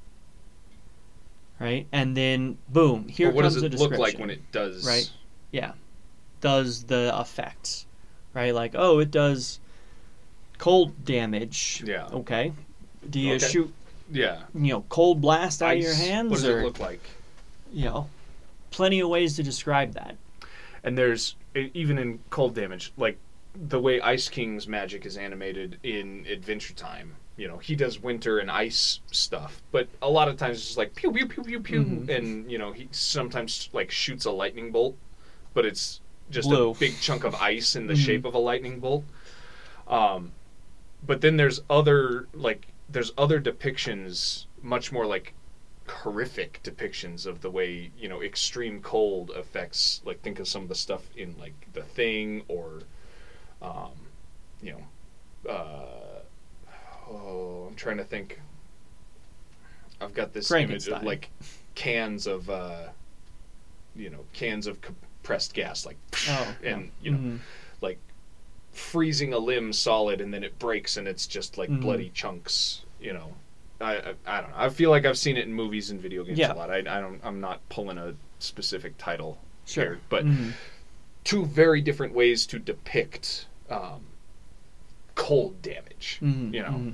[SPEAKER 2] Right, and then boom, here
[SPEAKER 1] or what
[SPEAKER 2] comes
[SPEAKER 1] does
[SPEAKER 2] the
[SPEAKER 1] it
[SPEAKER 2] description.
[SPEAKER 1] look like when it does?
[SPEAKER 2] Right. Yeah. Does the effects, right? Like, oh, it does cold damage.
[SPEAKER 1] Yeah.
[SPEAKER 2] Okay. Do you
[SPEAKER 1] okay.
[SPEAKER 2] shoot?
[SPEAKER 1] Yeah.
[SPEAKER 2] You know, cold blast out
[SPEAKER 1] Ice.
[SPEAKER 2] of your hands?
[SPEAKER 1] What does
[SPEAKER 2] or,
[SPEAKER 1] it look like?
[SPEAKER 2] You know, plenty of ways to describe that.
[SPEAKER 1] And there's even in cold damage, like the way Ice King's magic is animated in Adventure Time. You know, he does winter and ice stuff, but a lot of times it's just like pew pew pew pew pew,
[SPEAKER 2] mm-hmm.
[SPEAKER 1] and you know he sometimes like shoots a lightning bolt, but it's just
[SPEAKER 2] Blue.
[SPEAKER 1] a big chunk of ice in the
[SPEAKER 2] mm-hmm.
[SPEAKER 1] shape of a lightning bolt. Um, but then there's other like there's other depictions, much more like horrific depictions of the way you know extreme cold affects. Like think of some of the stuff in like The Thing or, um, you know. Uh, Oh, I'm trying to think. I've got this image of like cans of, uh, you know, cans of compressed gas, like,
[SPEAKER 2] oh,
[SPEAKER 1] and
[SPEAKER 2] yeah.
[SPEAKER 1] you know,
[SPEAKER 2] mm-hmm.
[SPEAKER 1] like freezing a limb solid, and then it breaks, and it's just like
[SPEAKER 2] mm-hmm.
[SPEAKER 1] bloody chunks. You know, I, I I don't know. I feel like I've seen it in movies and video games
[SPEAKER 2] yeah.
[SPEAKER 1] a lot. I I don't. I'm not pulling a specific title
[SPEAKER 2] sure,
[SPEAKER 1] here, but
[SPEAKER 2] mm-hmm.
[SPEAKER 1] two very different ways to depict. Um, cold damage,
[SPEAKER 2] mm-hmm,
[SPEAKER 1] you know.
[SPEAKER 2] Mm-hmm.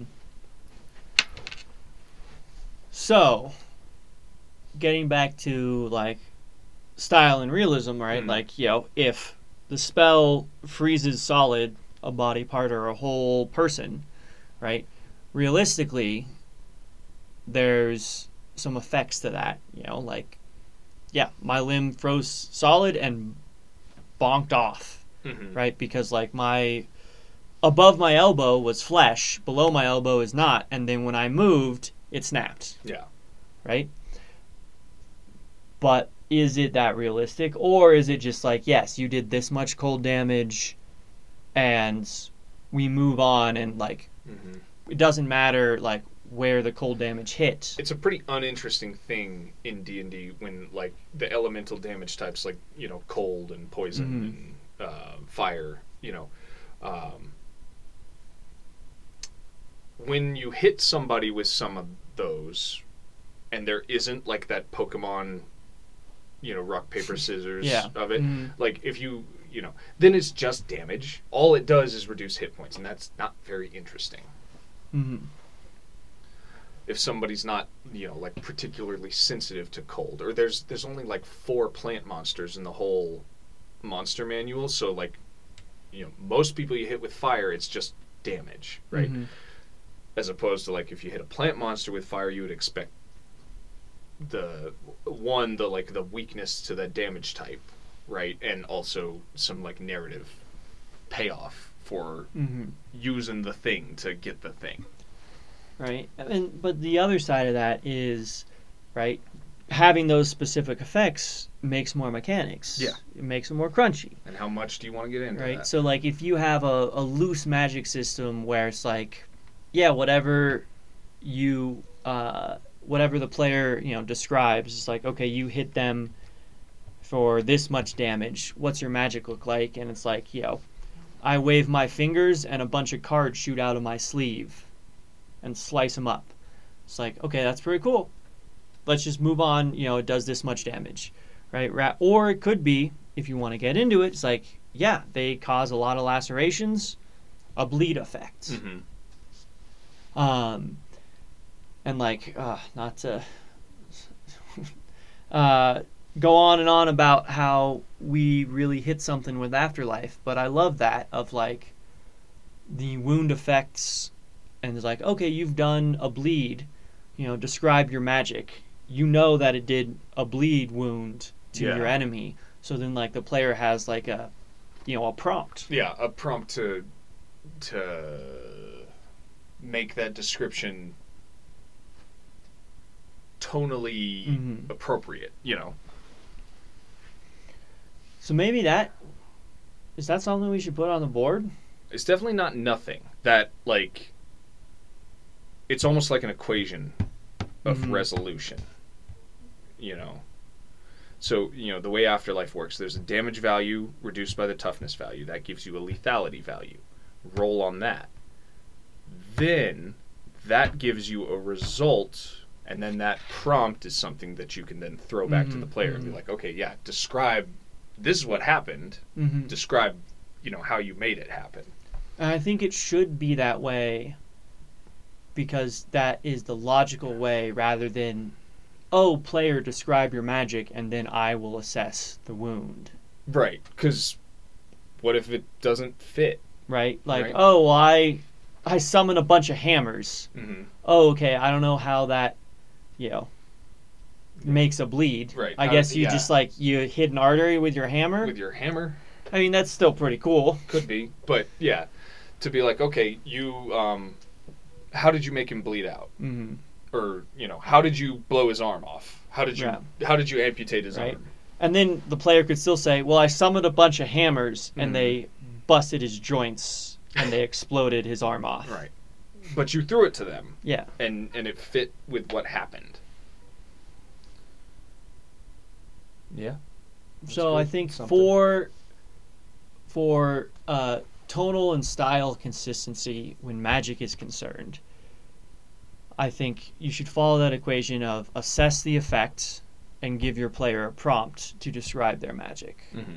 [SPEAKER 2] So, getting back to like style and realism, right?
[SPEAKER 1] Mhm.
[SPEAKER 2] Like, you know, if the spell freezes solid a body part or a whole person, right? Realistically, there's some effects to that, you know, like, yeah, my limb froze solid and bonked off,
[SPEAKER 1] Mhm.
[SPEAKER 2] right? Because, like, my above my elbow was flesh, below my elbow is not, and then when I moved, it snapped,
[SPEAKER 1] Yeah.
[SPEAKER 2] right? But is it that realistic, or is it just like, yes, you did this much cold damage, and we move on, and like
[SPEAKER 1] Mhm.
[SPEAKER 2] it doesn't matter like where the cold damage hit.
[SPEAKER 1] It's a pretty uninteresting thing in D and D when like the elemental damage types, like you know, cold and poison
[SPEAKER 2] Mhm.
[SPEAKER 1] and uh, fire. You know, um, when you hit somebody with some of those, and there isn't like that Pokemon, you know, rock paper scissors
[SPEAKER 2] Yeah.
[SPEAKER 1] of it.
[SPEAKER 2] Mhm.
[SPEAKER 1] Like if you, you know, then it's just damage. All it does is reduce hit points, and that's not very interesting.
[SPEAKER 2] Mm-hmm.
[SPEAKER 1] If somebody's not, you know, like particularly sensitive to cold, or there's there's only like four plant monsters in the whole monster manual, so like, you know, most people you hit with fire, it's just damage, right?
[SPEAKER 2] Mm-hmm.
[SPEAKER 1] As opposed to like if you hit a plant monster with fire, you would expect the one the like the weakness to the damage type, right, and also some like narrative payoff for
[SPEAKER 2] Mm-hmm.
[SPEAKER 1] using the thing to get the thing.
[SPEAKER 2] Right, and but the other side of that is, right, having those specific effects makes more mechanics.
[SPEAKER 1] Yeah.
[SPEAKER 2] It makes them more crunchy.
[SPEAKER 1] And how much do you want to get into
[SPEAKER 2] Right,
[SPEAKER 1] that?
[SPEAKER 2] so like if you have a, a loose magic system where it's like, yeah, whatever you uh, whatever the player, you know, describes, it's like, okay, you hit them for this much damage, what's your magic look like? And it's like, you know, I wave my fingers and a bunch of cards shoot out of my sleeve and slice them up. It's like, okay, that's pretty cool. Let's just move on. You know, it does this much damage, right? Ra- Or it could be, if you want to get into it, it's like, yeah, they cause a lot of lacerations, a bleed effect.
[SPEAKER 1] Mm-hmm.
[SPEAKER 2] Um, and like, uh, not to uh, go on and on about how we really hit something with Afterlife, but I love that of like the wound effects. And it's like, okay, you've done a bleed, you know, describe your magic. You know that it did a bleed wound to
[SPEAKER 1] Yeah.
[SPEAKER 2] your enemy. So then, like, the player has, like, a, you know, a prompt.
[SPEAKER 1] Yeah, a prompt to to make that description tonally
[SPEAKER 2] Mhm.
[SPEAKER 1] appropriate, you know.
[SPEAKER 2] So maybe that, is that something we should put on the board?
[SPEAKER 1] It's definitely not nothing. That, like, it's almost like an equation of
[SPEAKER 2] Mhm.
[SPEAKER 1] resolution, you know. So, you know, the way Afterlife works, there's a damage value reduced by the toughness value. That gives you a lethality value. Roll on that. Then, that gives you a result, and then that prompt is something that you can then throw back to
[SPEAKER 2] Mhm,
[SPEAKER 1] the player and be
[SPEAKER 2] mhm.
[SPEAKER 1] like, okay, yeah, describe, this is what happened.
[SPEAKER 2] Mm-hmm.
[SPEAKER 1] Describe, you know, how you made it happen.
[SPEAKER 2] And I think it should be that way because that is the logical way rather than, oh, player, describe your magic, and then I will assess the wound.
[SPEAKER 1] Right, because what if it doesn't fit?
[SPEAKER 2] Right? Like,
[SPEAKER 1] Right.
[SPEAKER 2] oh, well, I, I summon a bunch of hammers.
[SPEAKER 1] Mm-hmm.
[SPEAKER 2] Oh, okay, I don't know how that, you know, makes a bleed.
[SPEAKER 1] Right,
[SPEAKER 2] I
[SPEAKER 1] how-
[SPEAKER 2] guess you
[SPEAKER 1] yeah.
[SPEAKER 2] just, like, you hit an artery with your hammer.
[SPEAKER 1] With your hammer,
[SPEAKER 2] I mean, that's still pretty cool.
[SPEAKER 1] could be, but yeah, to be like, okay, you, um, how did you make him bleed out?
[SPEAKER 2] Mm-hmm.
[SPEAKER 1] Or, you know, how did you blow his arm off? How did you,
[SPEAKER 2] Yeah.
[SPEAKER 1] how did you amputate his
[SPEAKER 2] Right.
[SPEAKER 1] arm?
[SPEAKER 2] And then the player could still say, well, I summoned a bunch of hammers, and
[SPEAKER 1] Mhm.
[SPEAKER 2] they busted his joints, and they exploded his arm off.
[SPEAKER 1] Right. But you threw it to them,
[SPEAKER 2] Yeah.
[SPEAKER 1] and, and it fit with what happened. Yeah.
[SPEAKER 2] So
[SPEAKER 1] good.
[SPEAKER 2] I think
[SPEAKER 1] Something.
[SPEAKER 2] for for uh, tonal and style consistency when Magic is concerned, I think you should follow that equation of assess the effect and give your player a prompt to describe their magic.
[SPEAKER 1] Mm-hmm.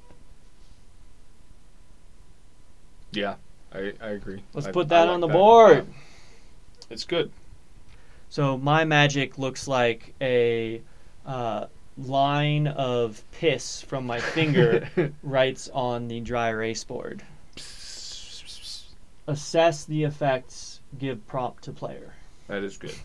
[SPEAKER 1] Yeah, I, I agree.
[SPEAKER 2] Let's
[SPEAKER 1] I-
[SPEAKER 2] put
[SPEAKER 1] I
[SPEAKER 2] that
[SPEAKER 1] like
[SPEAKER 2] on the
[SPEAKER 1] that.
[SPEAKER 2] board.
[SPEAKER 1] Yeah. It's good.
[SPEAKER 2] So my magic looks like a uh, line of piss from my finger writes on the dry erase board. Assess the effects, give prompt to player.
[SPEAKER 1] That is good.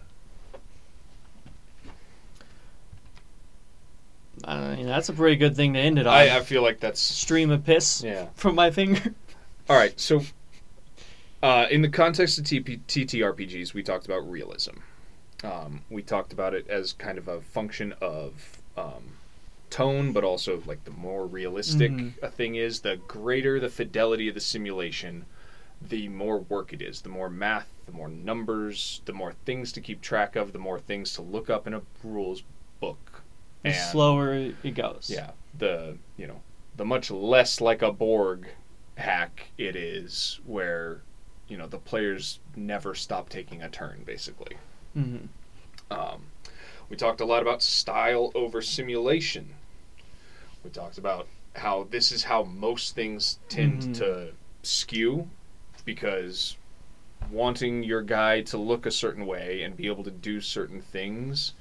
[SPEAKER 2] I mean, that's a pretty good thing to end it on.
[SPEAKER 1] I, I feel like that's...
[SPEAKER 2] Stream of piss
[SPEAKER 1] Yeah.
[SPEAKER 2] from my finger.
[SPEAKER 1] All right, so uh, in the context of T P- T T R P Gs, we talked about realism. Um, we talked about it as kind of a function of um, tone, but also like the more realistic
[SPEAKER 2] Mhm.
[SPEAKER 1] a thing is, the greater the fidelity of the simulation, the more work it is, the more math, the more numbers, the more things to keep track of, the more things to look up in a rules book.
[SPEAKER 2] The
[SPEAKER 1] And,
[SPEAKER 2] slower it goes.
[SPEAKER 1] yeah, the you know the much less like a Borg hack it is, where you know the players never stop taking a turn, basically.
[SPEAKER 2] Mm-hmm.
[SPEAKER 1] Um, we talked a lot about style over simulation. We talked about how this is how most things tend
[SPEAKER 2] Mhm.
[SPEAKER 1] to skew, because wanting your guy to look a certain way and be able to do certain things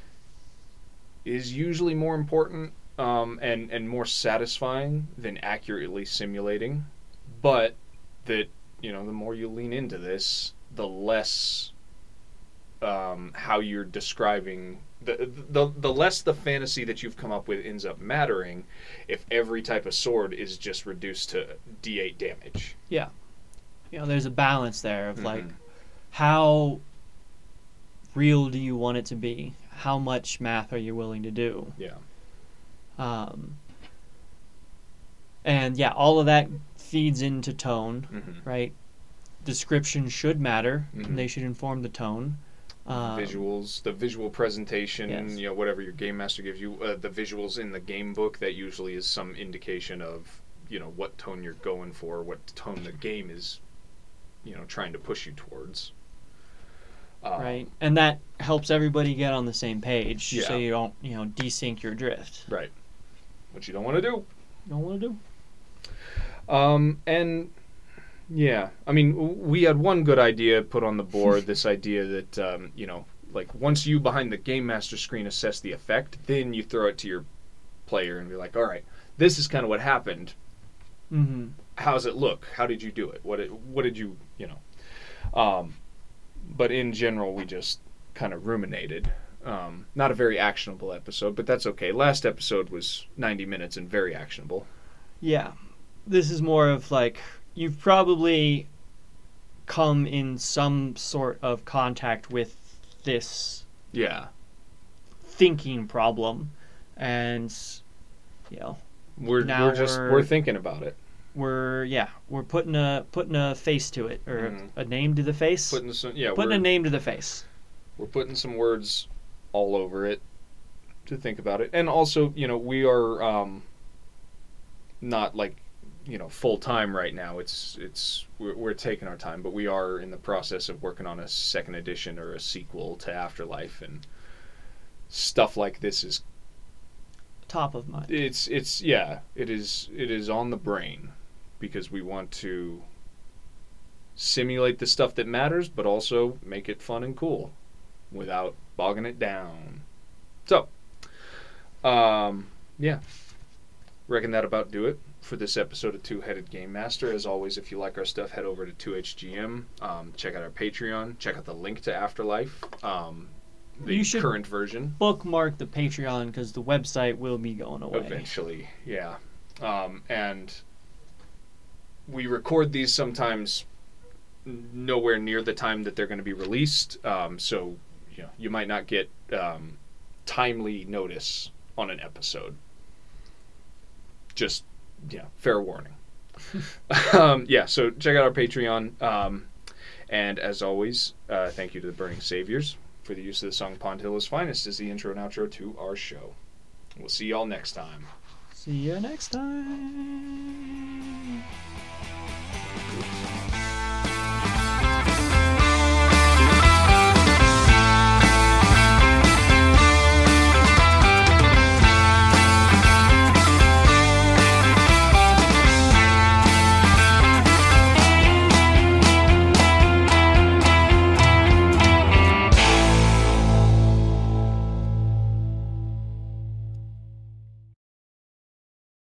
[SPEAKER 1] is usually more important um, and, and more satisfying than accurately simulating. But that, you know, the more you lean into this, the less um, how you're describing the, the the less the fantasy that you've come up with ends up mattering if every type of sword is just reduced to D eight damage.
[SPEAKER 2] Yeah. You know, there's a balance there of
[SPEAKER 1] Mhm.
[SPEAKER 2] like, how real do you want it to be? How much math are you willing to do?
[SPEAKER 1] Yeah.
[SPEAKER 2] Um, and yeah, all of that feeds into tone,
[SPEAKER 1] Mm-hmm.
[SPEAKER 2] right? Description should matter.
[SPEAKER 1] Mhm.
[SPEAKER 2] They should inform the tone. Um,
[SPEAKER 1] Visuals, the visual presentation,
[SPEAKER 2] yes.
[SPEAKER 1] you know, whatever your game master gives you, uh, the visuals in the game book, that usually is some indication of, you know, what tone you're going for, what tone the game is, you know, trying to push you towards. Um,
[SPEAKER 2] Right, and that helps everybody get on the same page,
[SPEAKER 1] Yeah.
[SPEAKER 2] so you don't, you know, desync your drift.
[SPEAKER 1] Right. Which you don't want to do.
[SPEAKER 2] You don't want to do.
[SPEAKER 1] Um, and yeah, I mean, w- we had one good idea put on the board. This idea that um, you know, like once you behind the game master screen assess the effect, then you throw it to your player and be like, all right, this is kind of what happened.
[SPEAKER 2] Mm-hmm.
[SPEAKER 1] How's it look? How did you do it? What did, what did you, you know? Um, but in general, we just kind of ruminated. Um, not a very actionable episode, but that's okay. Last episode was ninety minutes and very actionable.
[SPEAKER 2] Yeah, this is more of like, you've probably come in some sort of contact with this
[SPEAKER 1] Yeah.
[SPEAKER 2] thinking problem, and you know,
[SPEAKER 1] We're
[SPEAKER 2] Now
[SPEAKER 1] we're just
[SPEAKER 2] we're-
[SPEAKER 1] we're thinking about it.
[SPEAKER 2] we're yeah, we're putting a putting a face to it, or
[SPEAKER 1] Mhm.
[SPEAKER 2] a, a name to the face.
[SPEAKER 1] Putting some yeah,
[SPEAKER 2] putting
[SPEAKER 1] we're,
[SPEAKER 2] a name to the face.
[SPEAKER 1] we're putting some words all over it to think about it. And also, you know, we are um not like, you know, full time right now. It's it's we're, we're taking our time, but we are in the process of working on a second edition or a sequel to Afterlife, and stuff like this is
[SPEAKER 2] Top of mind.
[SPEAKER 1] it's it's yeah, it is it is on the brain, because we want to simulate the stuff that matters, but also make it fun and cool without bogging it down. So, um, yeah, reckon that about do it for this episode of Two-Headed Game Master. As always, if you like our stuff, head over to two H G M. Um, check out our Patreon. Check out the link to Afterlife, um, the
[SPEAKER 2] You should-
[SPEAKER 1] current version.
[SPEAKER 2] Bookmark the Patreon because the website will be going away.
[SPEAKER 1] Eventually, yeah. Um, and we record these sometimes nowhere near the time that they're going to be released. Um, so, you know, you might not get um, timely notice on an episode. Just, yeah, fair warning. um, yeah, so check out our Patreon. Um, and as always, uh, thank you to the Burning Saviors for the use of the song Pond Hill is Finest as the intro and outro to our show. We'll see y'all next time.
[SPEAKER 2] See you next time.